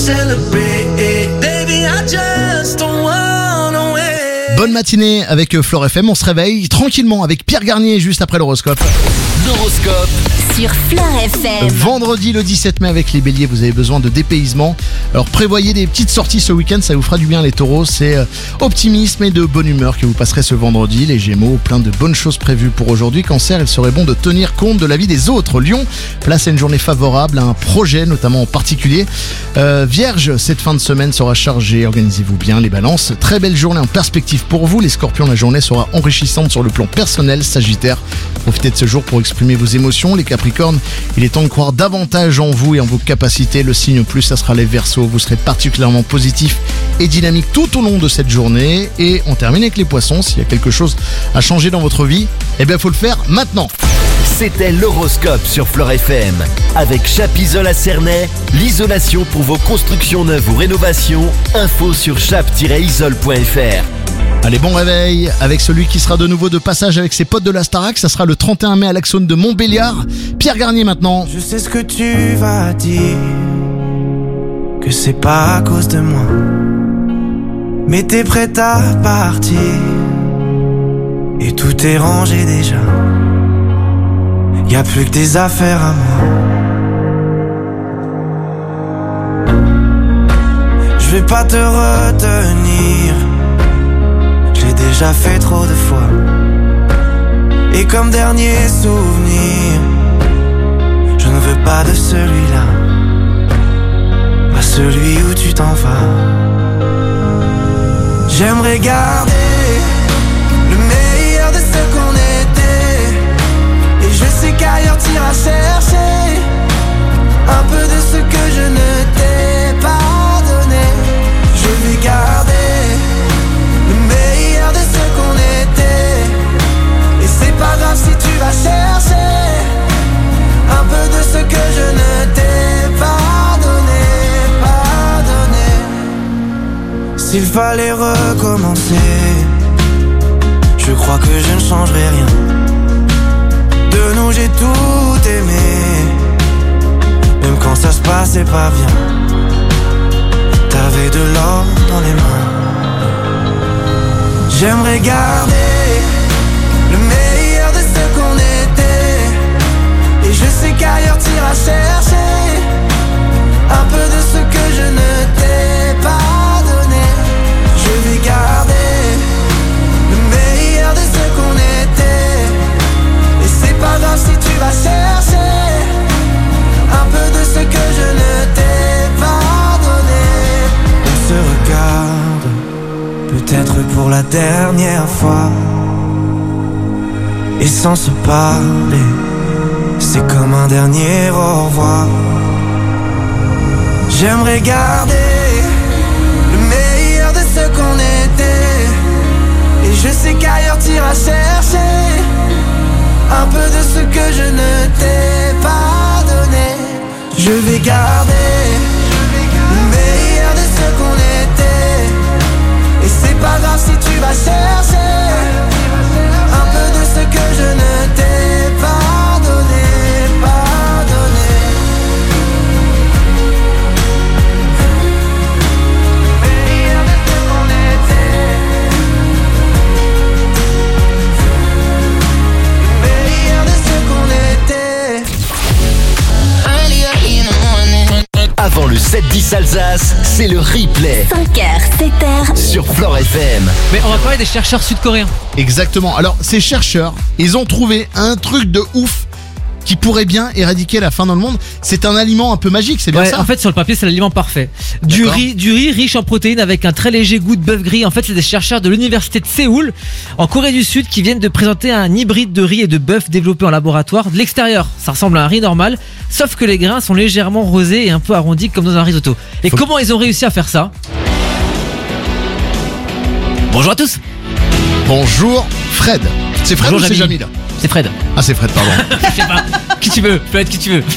celebrate. Baby, I just don't wanna wait. Bonne matinée avec Flore FM, on se réveille tranquillement avec Pierre Garnier juste après l'horoscope. L'horoscope sur Flore FM. Vendredi le 17 mai avec les béliers, vous avez besoin de dépaysement. Alors prévoyez des petites sorties ce week-end, ça vous fera du bien les taureaux. C'est optimisme et de bonne humeur que vous passerez ce vendredi. Les gémeaux, plein de bonnes choses prévues pour aujourd'hui. Cancer, il serait bon de tenir compte de la vie des autres. Lion, place à une journée favorable à un projet notamment en particulier. Vierge, cette fin de semaine sera chargée, organisez-vous bien. Les balances, très belle journée en perspective pour vous. Les scorpions, la journée sera enrichissante sur le plan personnel. Sagittaire, profitez de ce jour pour exprimer vos émotions. Les capricornes, il est temps de croire davantage en vous et en vos capacités. Le signe plus, ça sera les verseaux. Vous serez particulièrement positif et dynamique tout au long de cette journée. Et on termine avec les poissons. S'il y a quelque chose à changer dans votre vie, eh bien, il faut le faire maintenant. C'était l'horoscope sur Flore FM. Avec Chapisol à Cernay, l'isolation pour vos constructions neuves ou rénovations. Info sur chap-isol.fr. Allez, bon réveil avec celui qui sera de nouveau de passage avec ses potes de la Starac. Ça sera le 31 mai à l'Axone de Montbéliard. Pierre Garnier maintenant. Je sais ce que tu vas dire, que c'est pas à cause de moi, mais t'es prête à partir et tout est rangé déjà. Y a plus que des affaires à moi. Je vais pas te retenir, j'ai déjà fait trop de fois. Et comme dernier souvenir, je ne veux pas de celui-là, pas celui où tu t'en vas. J'aimerais garder le meilleur de ce qu'on était, et je sais qu'ailleurs t'iras chercher un peu de ce que je ne t'ai pas donné. Je vais garder le meilleur de ce qu'on était, et c'est pas grave si tu vas chercher un peu de ce que je ne t'ai pas donné, pas donné. S'il fallait recommencer, je crois que je ne changerai rien. De nous j'ai tout aimé, même quand ça se passait pas bien. T'avais de l'or dans les mains. J'aimerais garder le meilleur de ce qu'on était, et je sais qu'ailleurs t'iras chercher un peu de ce que je ne t'ai pas donné. Je vais garder le meilleur de ce qu'on était, et c'est pas grave si tu vas chercher un peu de ce que je ne t'ai pas donné. On se regarde, peut-être pour la dernière fois, et sans se parler, c'est comme un dernier au revoir. J'aimerais garder le meilleur de ce qu'on était, et je sais qu'ailleurs t'iras chercher un peu de ce que je ne t'ai pas donné. Je vais garder le meilleur de ce qu'on était, et c'est pas grave si tu vas chercher un peu de ce que je ne t'ai pas donné, pas donné. Meilleur de ce qu'on était, meilleur de ce qu'on était. Avant le 7-10 Alsace, c'est le replay 5h, 7h sur Flore FM. Mais on va parler des chercheurs sud-coréens. Exactement. Alors, ces chercheurs, ils ont trouvé un truc de ouf qui pourrait bien éradiquer la faim dans le monde. C'est un aliment un peu magique, c'est bien ça? En fait, sur le papier, c'est l'aliment parfait. Du riz riche en protéines avec un très léger goût de bœuf gris. En fait, c'est des chercheurs de l'université de Séoul, en Corée du Sud, qui viennent de présenter un hybride de riz et de bœuf développé en laboratoire. De l'extérieur, ça ressemble à un riz normal, sauf que les grains sont légèrement rosés et un peu arrondis comme dans un risotto. Et comment ils ont réussi à faire ça? Bonjour à tous. Bonjour Fred. C'est Fred. Bonjour, ou c'est Jamil? C'est Fred. Ah, c'est Fred, pardon. Je sais pas. Qui tu veux, peut être qui tu veux.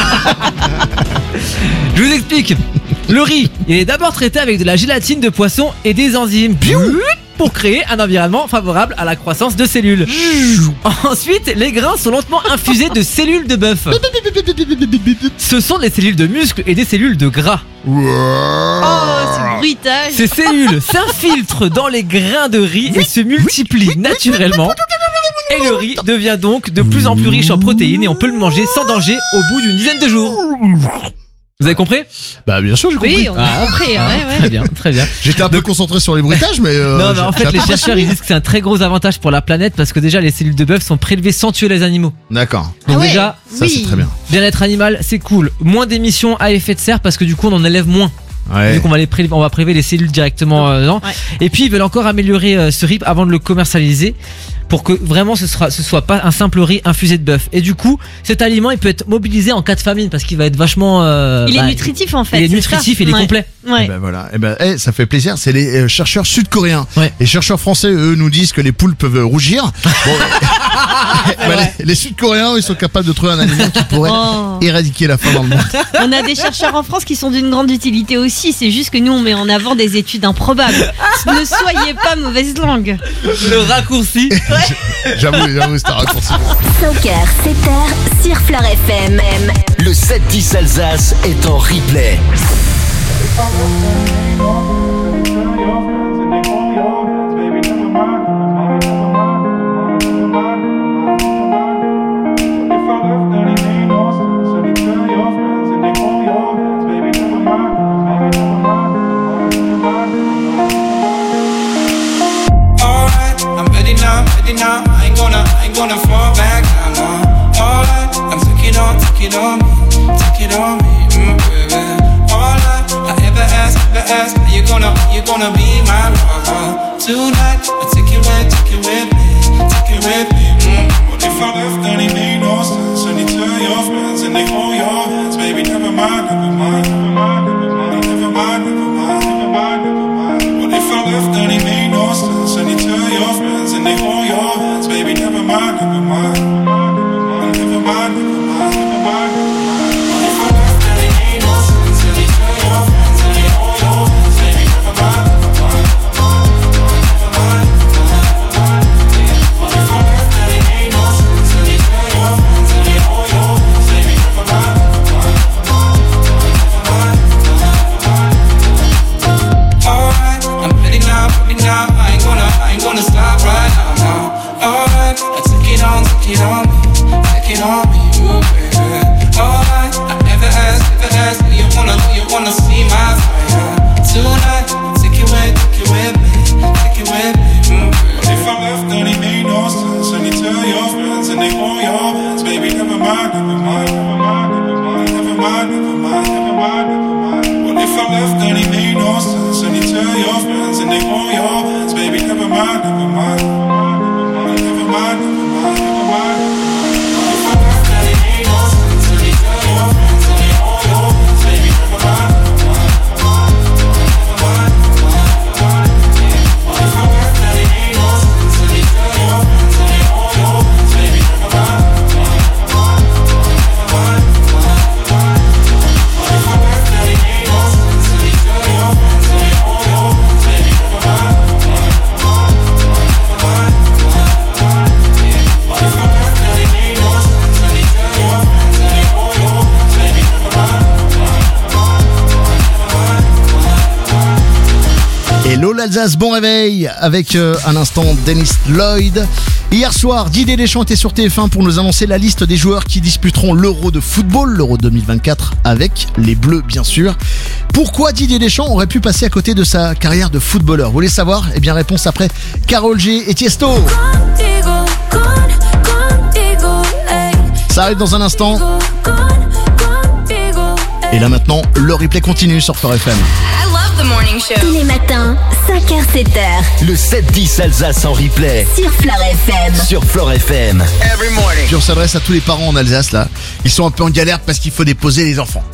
Je vous explique. Le riz, il est d'abord traité avec de la gélatine de poisson et des enzymes. pour créer un environnement favorable à la croissance de cellules. Ensuite, les grains sont lentement infusés de cellules de bœuf. Ce sont des cellules de muscles et des cellules de gras. Oh, ce bruitage. Ces cellules s'infiltrent dans les grains de riz et se multiplient naturellement. Et le riz devient donc de plus en plus riche en protéines et on peut le manger sans danger au bout d'une dizaine de jours. Vous avez compris ? Bah bien sûr j'ai compris. Oui, on a compris. Ouais. Très bien, très bien. J'étais un peu concentré sur les bruitages mais... non mais en fait les chercheurs ils disent que c'est un très gros avantage pour la planète parce que déjà les cellules de bœuf sont prélevées sans tuer les animaux. D'accord. Donc déjà, ça c'est très bien. Bien-être animal c'est cool. Moins d'émissions à effet de serre parce que du coup on en élève moins. Ouais. Vu qu'on va on va prélever les cellules directement dedans. Ouais. Et puis ils veulent encore améliorer ce riz avant de le commercialiser pour que vraiment ce soit pas un simple riz infusé de bœuf. Et du coup, cet aliment il peut être mobilisé en cas de famine parce qu'il va être vachement il est nutritif en fait. Il est nutritif, il est complet. Ouais. Et ben voilà. Et ben ça fait plaisir, c'est les chercheurs sud-coréens. Ouais. Les chercheurs français eux nous disent que les poules peuvent rougir. Bon, les Sud-Coréens ils sont capables de trouver un aliment qui pourrait éradiquer la faim dans le monde. On a des chercheurs en France qui sont d'une grande utilité aussi, c'est juste que nous on met en avant des études improbables. Ne soyez pas mauvaise langue. Le raccourci. J'avoue c'est un raccourci. 5h, 7h sur Fleur FM. Le 7-10 Alsace est en replay. Now, I ain't gonna fall back now, no. Alright, I'm take it on me, baby. Alright, I ever ask, are you gonna be my lover? Tonight, I take it with me, What if I left, then it made no sense. And you tell your friends and they hold your hands, baby, never mind. What if I left, then it made no sense. And you tell your friends and they hold your hands, baby, never mind. Alsace, bon réveil avec un instant Dennis Lloyd. Hier soir, Didier Deschamps était sur TF1 pour nous annoncer la liste des joueurs qui disputeront l'Euro de football, l'Euro 2024 avec les Bleus bien sûr. Pourquoi Didier Deschamps aurait pu passer à côté de sa carrière de footballeur? Vous voulez savoir? Eh bien réponse après Karol G et Tiesto. Ça arrive dans un instant. Et là maintenant, le replay continue sur Fleur FM. Tous les matins, 5h, 7h. Le 7-10 Alsace en replay. Sur Fleur FM. Sur Fleur FM. Puis on s'adresse à tous les parents en Alsace là. Ils sont un peu en galère parce qu'il faut déposer les enfants.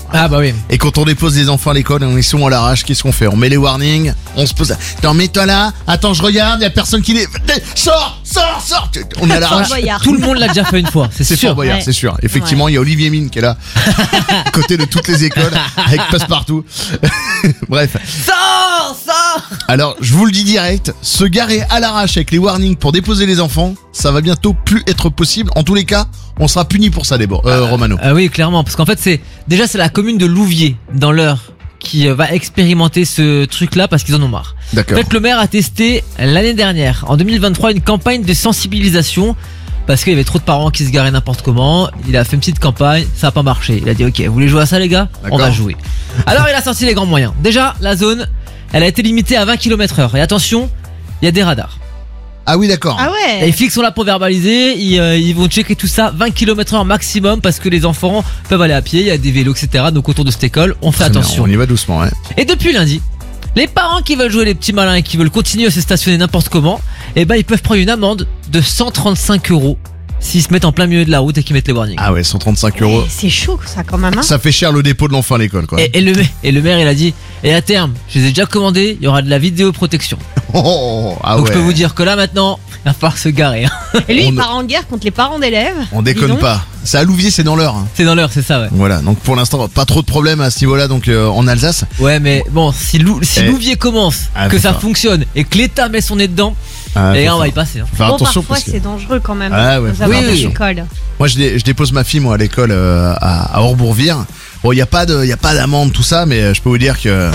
Ah bah oui. Et quand on dépose les enfants à l'école, on est souvent à l'arrache, qu'est-ce qu'on fait? On met les warnings, on se pose. Attends, mets-toi là. Attends, je regarde, y a personne qui les. Sors. On est à l'arrache. Tout le monde l'a déjà fait une fois, c'est sûr. Fort Boyard, c'est sûr. Effectivement, il y a Olivier Mine qui est là, à côté de toutes les écoles, avec Passepartout. Bref. Sors. Alors, je vous le dis direct, se garer à l'arrache avec les warnings pour déposer les enfants, ça va bientôt plus être possible. En tous les cas, on sera puni pour ça, Romano. Oui, clairement, parce qu'en fait, c'est la commune de Louviers, dans l'Eure, qui va expérimenter ce truc-là parce qu'ils en ont marre. D'accord. En fait, le maire a testé l'année dernière, en 2023, une campagne de sensibilisation parce qu'il y avait trop de parents qui se garaient n'importe comment. Il a fait une petite campagne, ça a pas marché. Il a dit ok, vous voulez jouer à ça les gars? On va jouer. Alors il a sorti les grands moyens. Déjà, la zone, elle a été limitée à 20 km/h. Et attention, il y a des radars. Ah oui, d'accord. Ah ouais. Les flics sont là pour verbaliser, ils vont checker tout ça, 20 km/h maximum parce que les enfants peuvent aller à pied, il y a des vélos, etc. Donc autour de cette école, on fait attention. On y va doucement, ouais. Et depuis lundi, les parents qui veulent jouer les petits malins et qui veulent continuer à se stationner n'importe comment, ils peuvent prendre une amende de 135 € s'ils se mettent en plein milieu de la route et qu'ils mettent les warnings. Ah ouais, 135 €. C'est chaud ça quand même. Hein. Ça fait cher le dépôt de l'enfant à l'école, quoi. Et le maire il a dit, et à terme, je les ai déjà commandés, il y aura de la vidéoprotection. Donc je peux vous dire que là maintenant, il va falloir se garer. Et lui il part en guerre contre les parents d'élèves. On déconne pas. C'est à Louviers, c'est dans l'Eure. C'est dans l'Eure, c'est ça, ouais. Voilà, donc pour l'instant, pas trop de problèmes à ce niveau-là, donc en Alsace. Ouais, mais bon, si Louviers commence, que ça fonctionne et que l'État met son nez dedans, et on va y passer. Faire attention parfois c'est dangereux quand même. Ah ouais, oui. Moi je dépose ma fille à l'école à Orbourvire. Bon, il y a pas d'amende tout ça, mais je peux vous dire que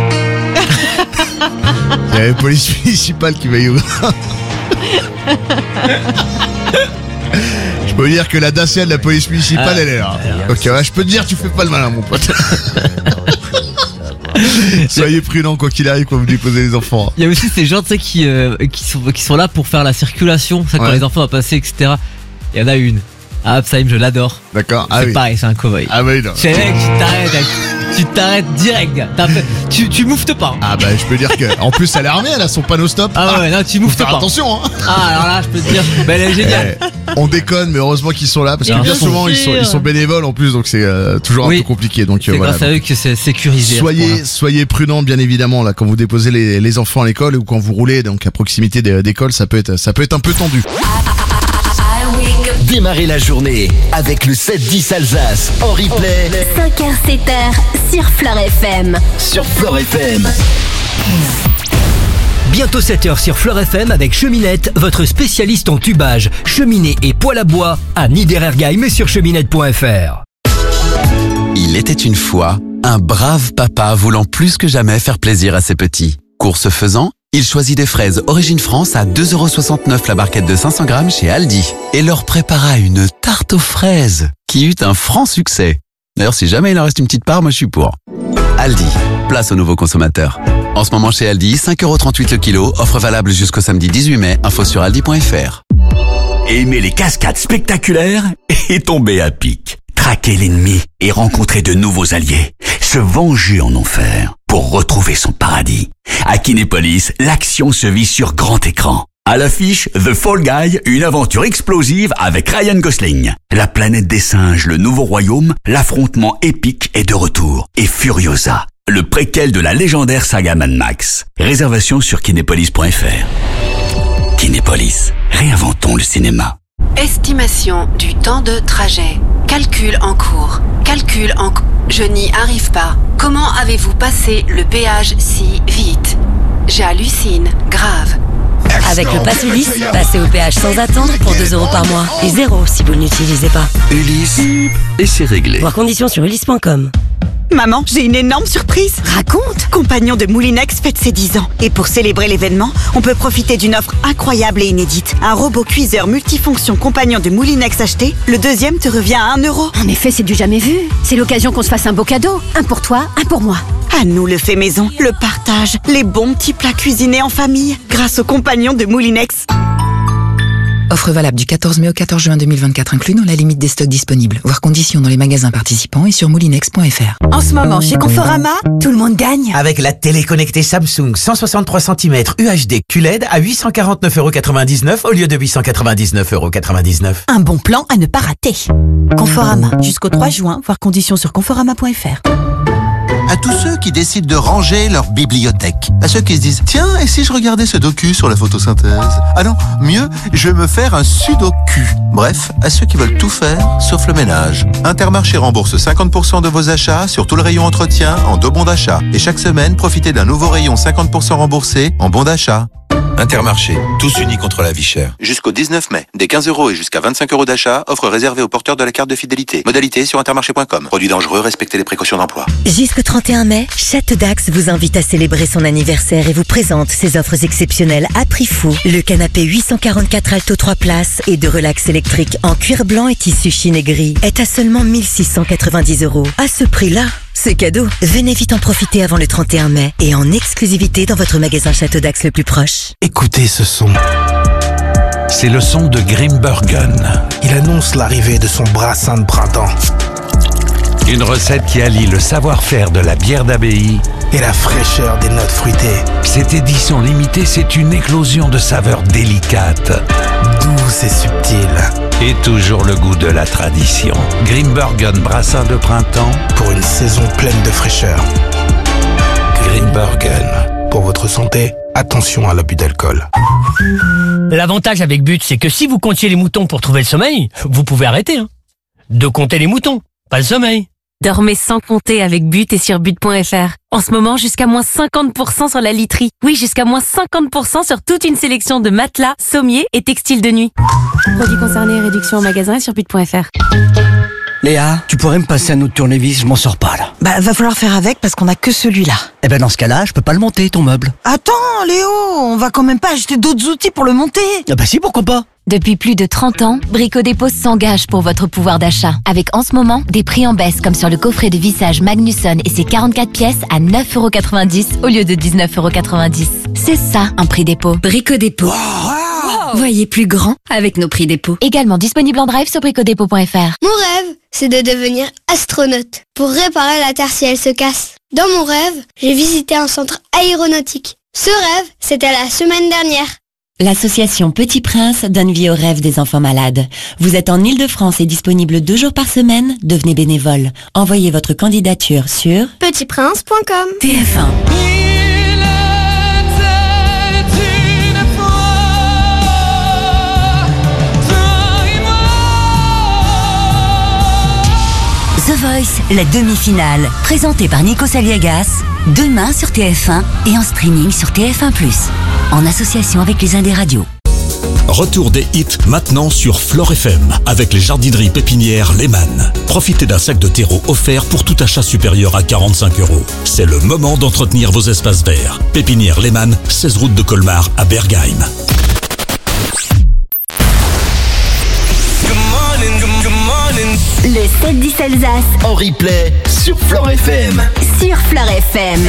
il y a la police municipale qui va y ouvrir. Je peux vous dire que la Dacia de la police municipale elle est là. Ok, ouais, je peux te dire tu fais pas le malin mon pote. Soyez prudents quoi qu'il arrive quand vous déposez les enfants. Il y a aussi ces gens tu sais qui sont là pour faire la circulation, ça, quand les enfants vont passer, etc. Il y en a une. Ah, Absaïm, je l'adore. D'accord. C'est pareil, c'est un cow-boy. Ah oui, non. C'est mec, tu t'arrêtes direct, gars. Tu mouftes pas. Ah bah je peux dire que en plus elle est armée, elle a son panneau stop. Ah ouais, non, tu mouftes pas. Attention hein. Ah alors là, je peux te dire, elle est géniale. On déconne, mais heureusement qu'ils sont là parce que bien souvent ils sont bénévoles en plus, donc c'est toujours un peu compliqué. Donc c'est grâce à eux que c'est sécurisé. Soyez prudents bien évidemment là quand vous déposez les enfants à l'école ou quand vous roulez donc à proximité d'école, ça peut être un peu tendu. Démarrez la journée avec le 7-10 Alsace en replay. 5h, 7h sur Fleur FM. Sur Fleur FM. Bientôt 7h sur Fleur FM avec Cheminette, votre spécialiste en tubage, cheminée et poêle à bois à Niederergheim et sur cheminette.fr. Il était une fois un brave papa voulant plus que jamais faire plaisir à ses petits. Course faisant, il choisit des fraises Origine France à 2,69 € la barquette de 500 grammes chez Aldi et leur prépara une tarte aux fraises qui eut un franc succès. D'ailleurs, si jamais il en reste une petite part, moi je suis pour. Aldi, place aux nouveaux consommateurs. En ce moment chez Aldi, 5,38 € le kilo, offre valable jusqu'au samedi 18 mai, info sur aldi.fr. Aimer les cascades spectaculaires et tomber à pic. Traquer l'ennemi et rencontrer de nouveaux alliés. Se venger en enfer pour retrouver son paradis. À Kinépolis, l'action se vit sur grand écran. À l'affiche, The Fall Guy, une aventure explosive avec Ryan Gosling. La planète des singes, le nouveau royaume, l'affrontement épique est de retour. Et Furiosa, le préquel de la légendaire saga Mad Max. Réservation sur kinépolis.fr. Kinépolis, réinventons le cinéma. Estimation du temps de trajet. Calcul en cours. Je n'y arrive pas. Comment avez-vous passé le péage si vite? J'hallucine. Grave. Avec le pass Ulysse, passez au péage sans attendre pour 2 € par mois. Et 0 si vous ne l'utilisez pas. Ulysse, et c'est réglé. Voir conditions sur ulysse.com. Maman, j'ai une énorme surprise. Raconte. Compagnon de Moulinex fête ses 10 ans. Et pour célébrer l'événement, on peut profiter d'une offre incroyable et inédite. Un robot cuiseur multifonction Compagnon de Moulinex acheté, le deuxième te revient à 1 €. En effet, c'est du jamais vu. C'est l'occasion qu'on se fasse un beau cadeau. Un pour toi, un pour moi. À nous le fait maison, le partage, les bons petits plats cuisinés en famille, grâce aux Compagnons de Moulinex. Offre valable du 14 mai au 14 juin 2024 inclus dans la limite des stocks disponibles. Voir conditions dans les magasins participants et sur moulinex.fr. En ce moment, chez Conforama, tout le monde gagne. Avec la télé connectée Samsung 163 cm UHD QLED à 849,99€ au lieu de 899,99€. Un bon plan à ne pas rater. Conforama, jusqu'au 3 juin, voir conditions sur conforama.fr. À tous ceux qui décident de ranger leur bibliothèque. À ceux qui se disent, tiens, et si je regardais ce docu sur la photosynthèse? Ah non, mieux, je vais me faire un sudoku. Bref, à ceux qui veulent tout faire, sauf le ménage. Intermarché rembourse 50% de vos achats sur tout le rayon entretien en 2 bons d'achat. Et chaque semaine, profitez d'un nouveau rayon 50% remboursé en bons d'achat. Intermarché, tous unis contre la vie chère. Jusqu'au 19 mai, des 15 € et jusqu'à 25 € d'achat, offre réservée aux porteurs de la carte de fidélité. Modalité sur intermarché.com. Produit dangereux, respectez les précautions d'emploi. Jusqu'au 31 mai, Château d'Axe vous invite à célébrer son anniversaire et vous présente ses offres exceptionnelles à prix fou. Le canapé 844 Alto 3 places et de relax électrique en cuir blanc et tissu chine et gris est à seulement 1690 €. À ce prix-là, c'est cadeau. Venez vite en profiter avant le 31 mai et en exclusivité dans votre magasin Château d'Axe le plus proche. Écoutez ce son. C'est le son de Grimbergen. Il annonce l'arrivée de son brassin de printemps. Une recette qui allie le savoir-faire de la bière d'abbaye et la fraîcheur des notes fruitées. Cette édition limitée, c'est une éclosion de saveurs délicates, douces et subtiles. Et toujours le goût de la tradition. Grimbergen brassin de printemps pour une saison pleine de fraîcheur. Grimbergen. Pour votre santé, attention à l'abus d'alcool. L'avantage avec But, c'est que si vous comptiez les moutons pour trouver le sommeil, vous pouvez arrêter. De compter les moutons, pas le sommeil. Dormez sans compter avec But et sur but.fr. En ce moment, jusqu'à moins 50% sur la literie. Oui, jusqu'à moins 50% sur toute une sélection de matelas, sommiers et textiles de nuit. Produits concernés, réduction en magasin et sur but.fr. Léa, tu pourrais me passer un autre tournevis, je m'en sors pas là. Bah, va falloir faire avec parce qu'on a que celui-là. Eh ben dans ce cas-là, je peux pas le monter ton meuble. Attends, Léo, on va quand même pas acheter d'autres outils pour le monter. Ah bah si, pourquoi pas. Depuis plus de 30 ans, Brico Dépôt s'engage pour votre pouvoir d'achat. Avec en ce moment, des prix en baisse comme sur le coffret de vissage Magnusson et ses 44 pièces à 9,90€ au lieu de 19,90€. C'est ça, un prix dépôt. Brico Dépôt. Wow. Voyez plus grand avec nos prix dépôt. Également disponible en drive sur bricodépôt.fr. Mon rêve, c'est de devenir astronaute pour réparer la Terre si elle se casse. Dans mon rêve, j'ai visité un centre aéronautique. Ce rêve, c'était la semaine dernière. L'association Petit Prince donne vie aux rêves des enfants malades. Vous êtes en Ile-de-France et disponible 2 jours par semaine, devenez bénévole. Envoyez votre candidature sur petitprince.com. TF1. The Voice, la demi-finale, présentée par Nico Saliagas, demain sur TF1 et en streaming sur TF1+, en association avec les Indes Radios. Retour des hits maintenant sur Flore FM avec les jardineries pépinières Lehmann. Profitez d'un sac de terreau offert pour tout achat supérieur à 45 €. C'est le moment d'entretenir vos espaces verts. Pépinière Lehmann, 16 route de Colmar à Bergheim. Le 7-10 Alsace En replay sur Flore FM. sur Flore FM.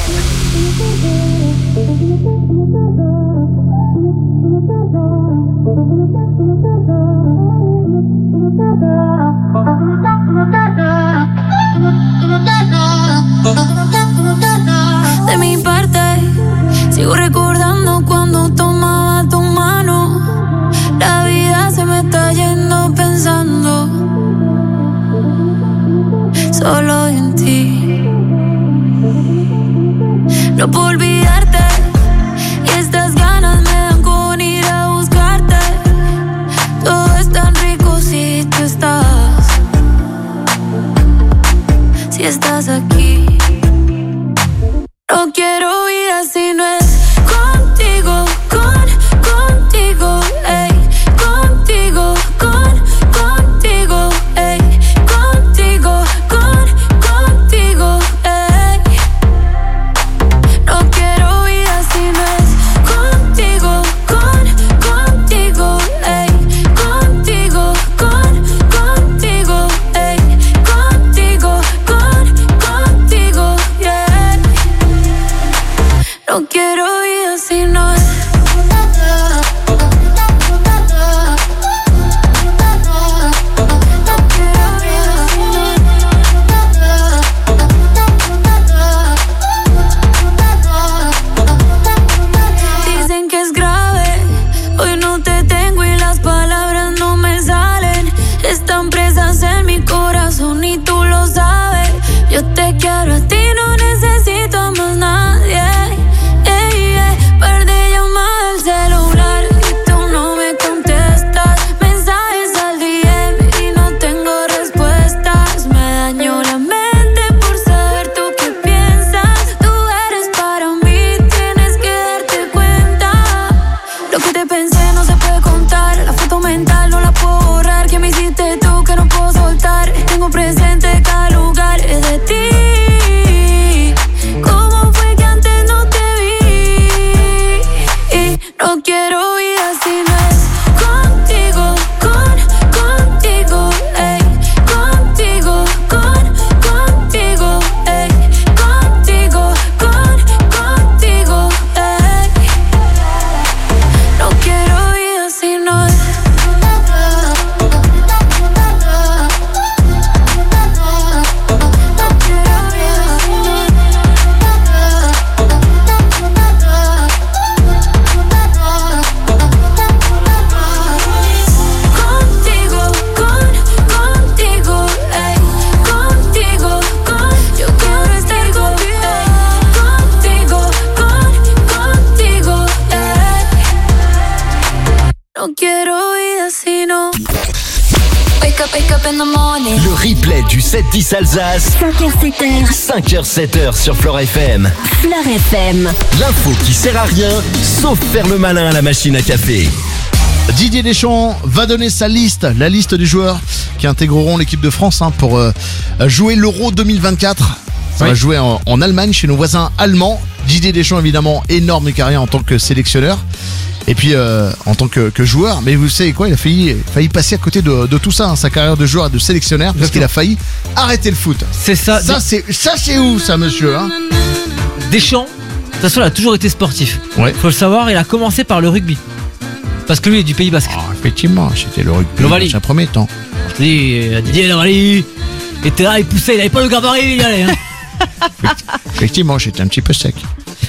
De mi parte, sigo recordando cuando tomaba tu mano. La vida se me está yendo pensando solo en ti. No puedo olvidarte y estas ganas me dan con ir a buscarte. Todo es tan rico si tú estás, si estás aquí. No quiero vida si no es contigo, contigo, ey, contigo, contigo, ey, contigo, contigo, ey. No quiero vida si no es contigo, contigo, ey, contigo, contigo, ey, contigo, yeah. No quiero up in the morning. Le replay du 7-10 Alsace. 5h, 7h. 5h, 7h sur Flore FM. Flore FM. L'info qui sert à rien, sauf faire le malin à la machine à café. Didier Deschamps va donner sa liste, la liste des joueurs qui intégreront l'équipe de France pour jouer l'Euro 2024. Ça va jouer en Allemagne chez nos voisins allemands. Didier Deschamps, évidemment, énorme carrière en tant que sélectionneur. Et puis en tant que joueur. Mais vous savez quoi, il a failli passer à côté de tout ça, sa carrière de joueur et de sélectionneur, parce qu'il a failli arrêter le foot. C'est ça. Ça c'est où ça, monsieur Deschamps, de toute façon, il a toujours été sportif. Ouais. Faut le savoir, il a commencé par le rugby. Parce que lui est du Pays Basque. Effectivement, c'était le rugby dans un premier temps. Je te dis, Didier Lavali était là, il poussait, il avait pas le gabarit, il y allait. Effectivement, j'étais un petit peu sec.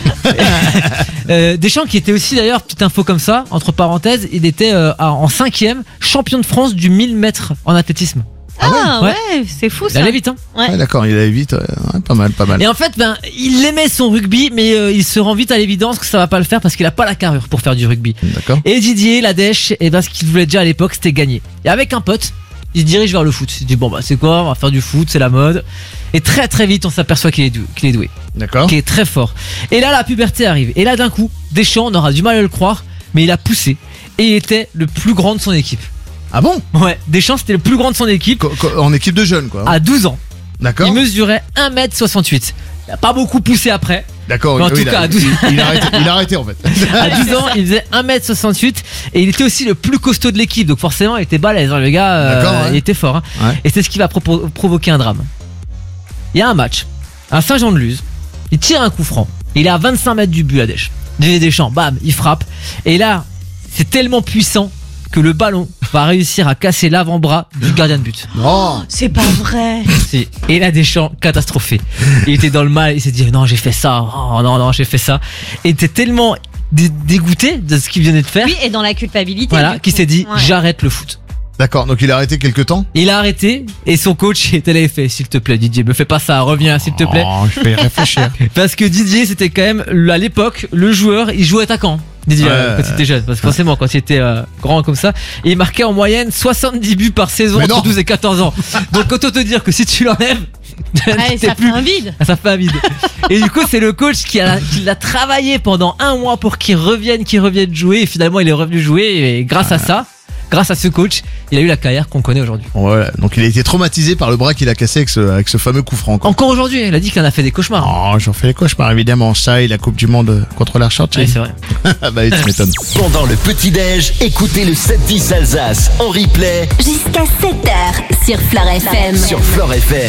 Deschamps qui était aussi d'ailleurs, petite info comme ça, entre parenthèses, il était en 5e champion de France du 1000 mètres en athlétisme. Ouais, c'est fou ça. Il allait vite, hein. Ouais, d'accord, il allait vite, pas mal. Et en fait, il aimait son rugby, mais il se rend vite à l'évidence que ça va pas le faire parce qu'il a pas la carrure pour faire du rugby. D'accord. Et Didier, la dèche, ce qu'il voulait déjà à l'époque, c'était gagner. Et avec un pote, il se dirige vers le foot. Il se dit c'est quoi, on va faire du foot, c'est la mode. Et très très vite, on s'aperçoit qu'il est doué. D'accord. Qu'il est très fort. Et là, la puberté arrive. Et là, d'un coup, Deschamps, on aura du mal à le croire, mais il a poussé et il était le plus grand de son équipe. Ah bon? Ouais, Deschamps c'était le plus grand de son équipe. En équipe de jeunes, quoi. À 12 ans. D'accord. Il mesurait 1m68. Il a pas beaucoup poussé après. D'accord. Mais en tout cas, à 12 ans. Il a arrêté en fait. À 12 ans, il faisait 1m68 et il était aussi le plus costaud de l'équipe. Donc forcément, il était balèze. Le gars, il était fort. Ouais. Et c'est ce qui va provoquer un drame. Il y a un match à Saint-Jean-de-Luz. Il tire un coup franc. Il est à 25 mètres du but, la Dèche. Didier Deschamps, bam, il frappe. Et là, c'est tellement puissant que le ballon va réussir à casser l'avant-bras du gardien de but. Oh, c'est pas vrai. Si. Et là, Deschamps, catastrophé. Il était dans le mal, il s'est dit non, j'ai fait ça. Oh non, j'ai fait ça. Et il était tellement dégoûté de ce qu'il venait de faire. Oui, et dans la culpabilité. Voilà, qui s'est dit j'arrête le foot. D'accord, donc il a arrêté quelque temps. Il a arrêté et son coach était là et fait s'il te plaît Didier, me fais pas ça, reviens s'il te plaît. Oh, je vais réfléchir. Parce que Didier c'était quand même à l'époque le joueur, il jouait attaquant. Didier quand il était jeune, parce que forcément quand il était grand comme ça, et il marquait en moyenne 70 buts par saison entre 12 et 14 ans. Donc autant te dire que si tu l'enlèves, ça fait un vide. Ça fait un vide. Et du coup c'est le coach qui l'a travaillé pendant un mois pour qu'il revienne jouer, et finalement il est revenu jouer et grâce à ce coach, il a eu la carrière qu'on connaît aujourd'hui. Voilà, donc il a été traumatisé par le bras qu'il a cassé avec ce fameux coup franc. Encore aujourd'hui, il a dit qu'il en a fait des cauchemars. Oh, j'en fais des cauchemars évidemment, ça et la Coupe du Monde contre l'Argentine. Ouais, c'est vrai. Bah tu m'étonnes. Pendant le petit-déj, écoutez le 7-10 Alsace en replay jusqu'à 7h sur Flore FM. Sur Flore FM.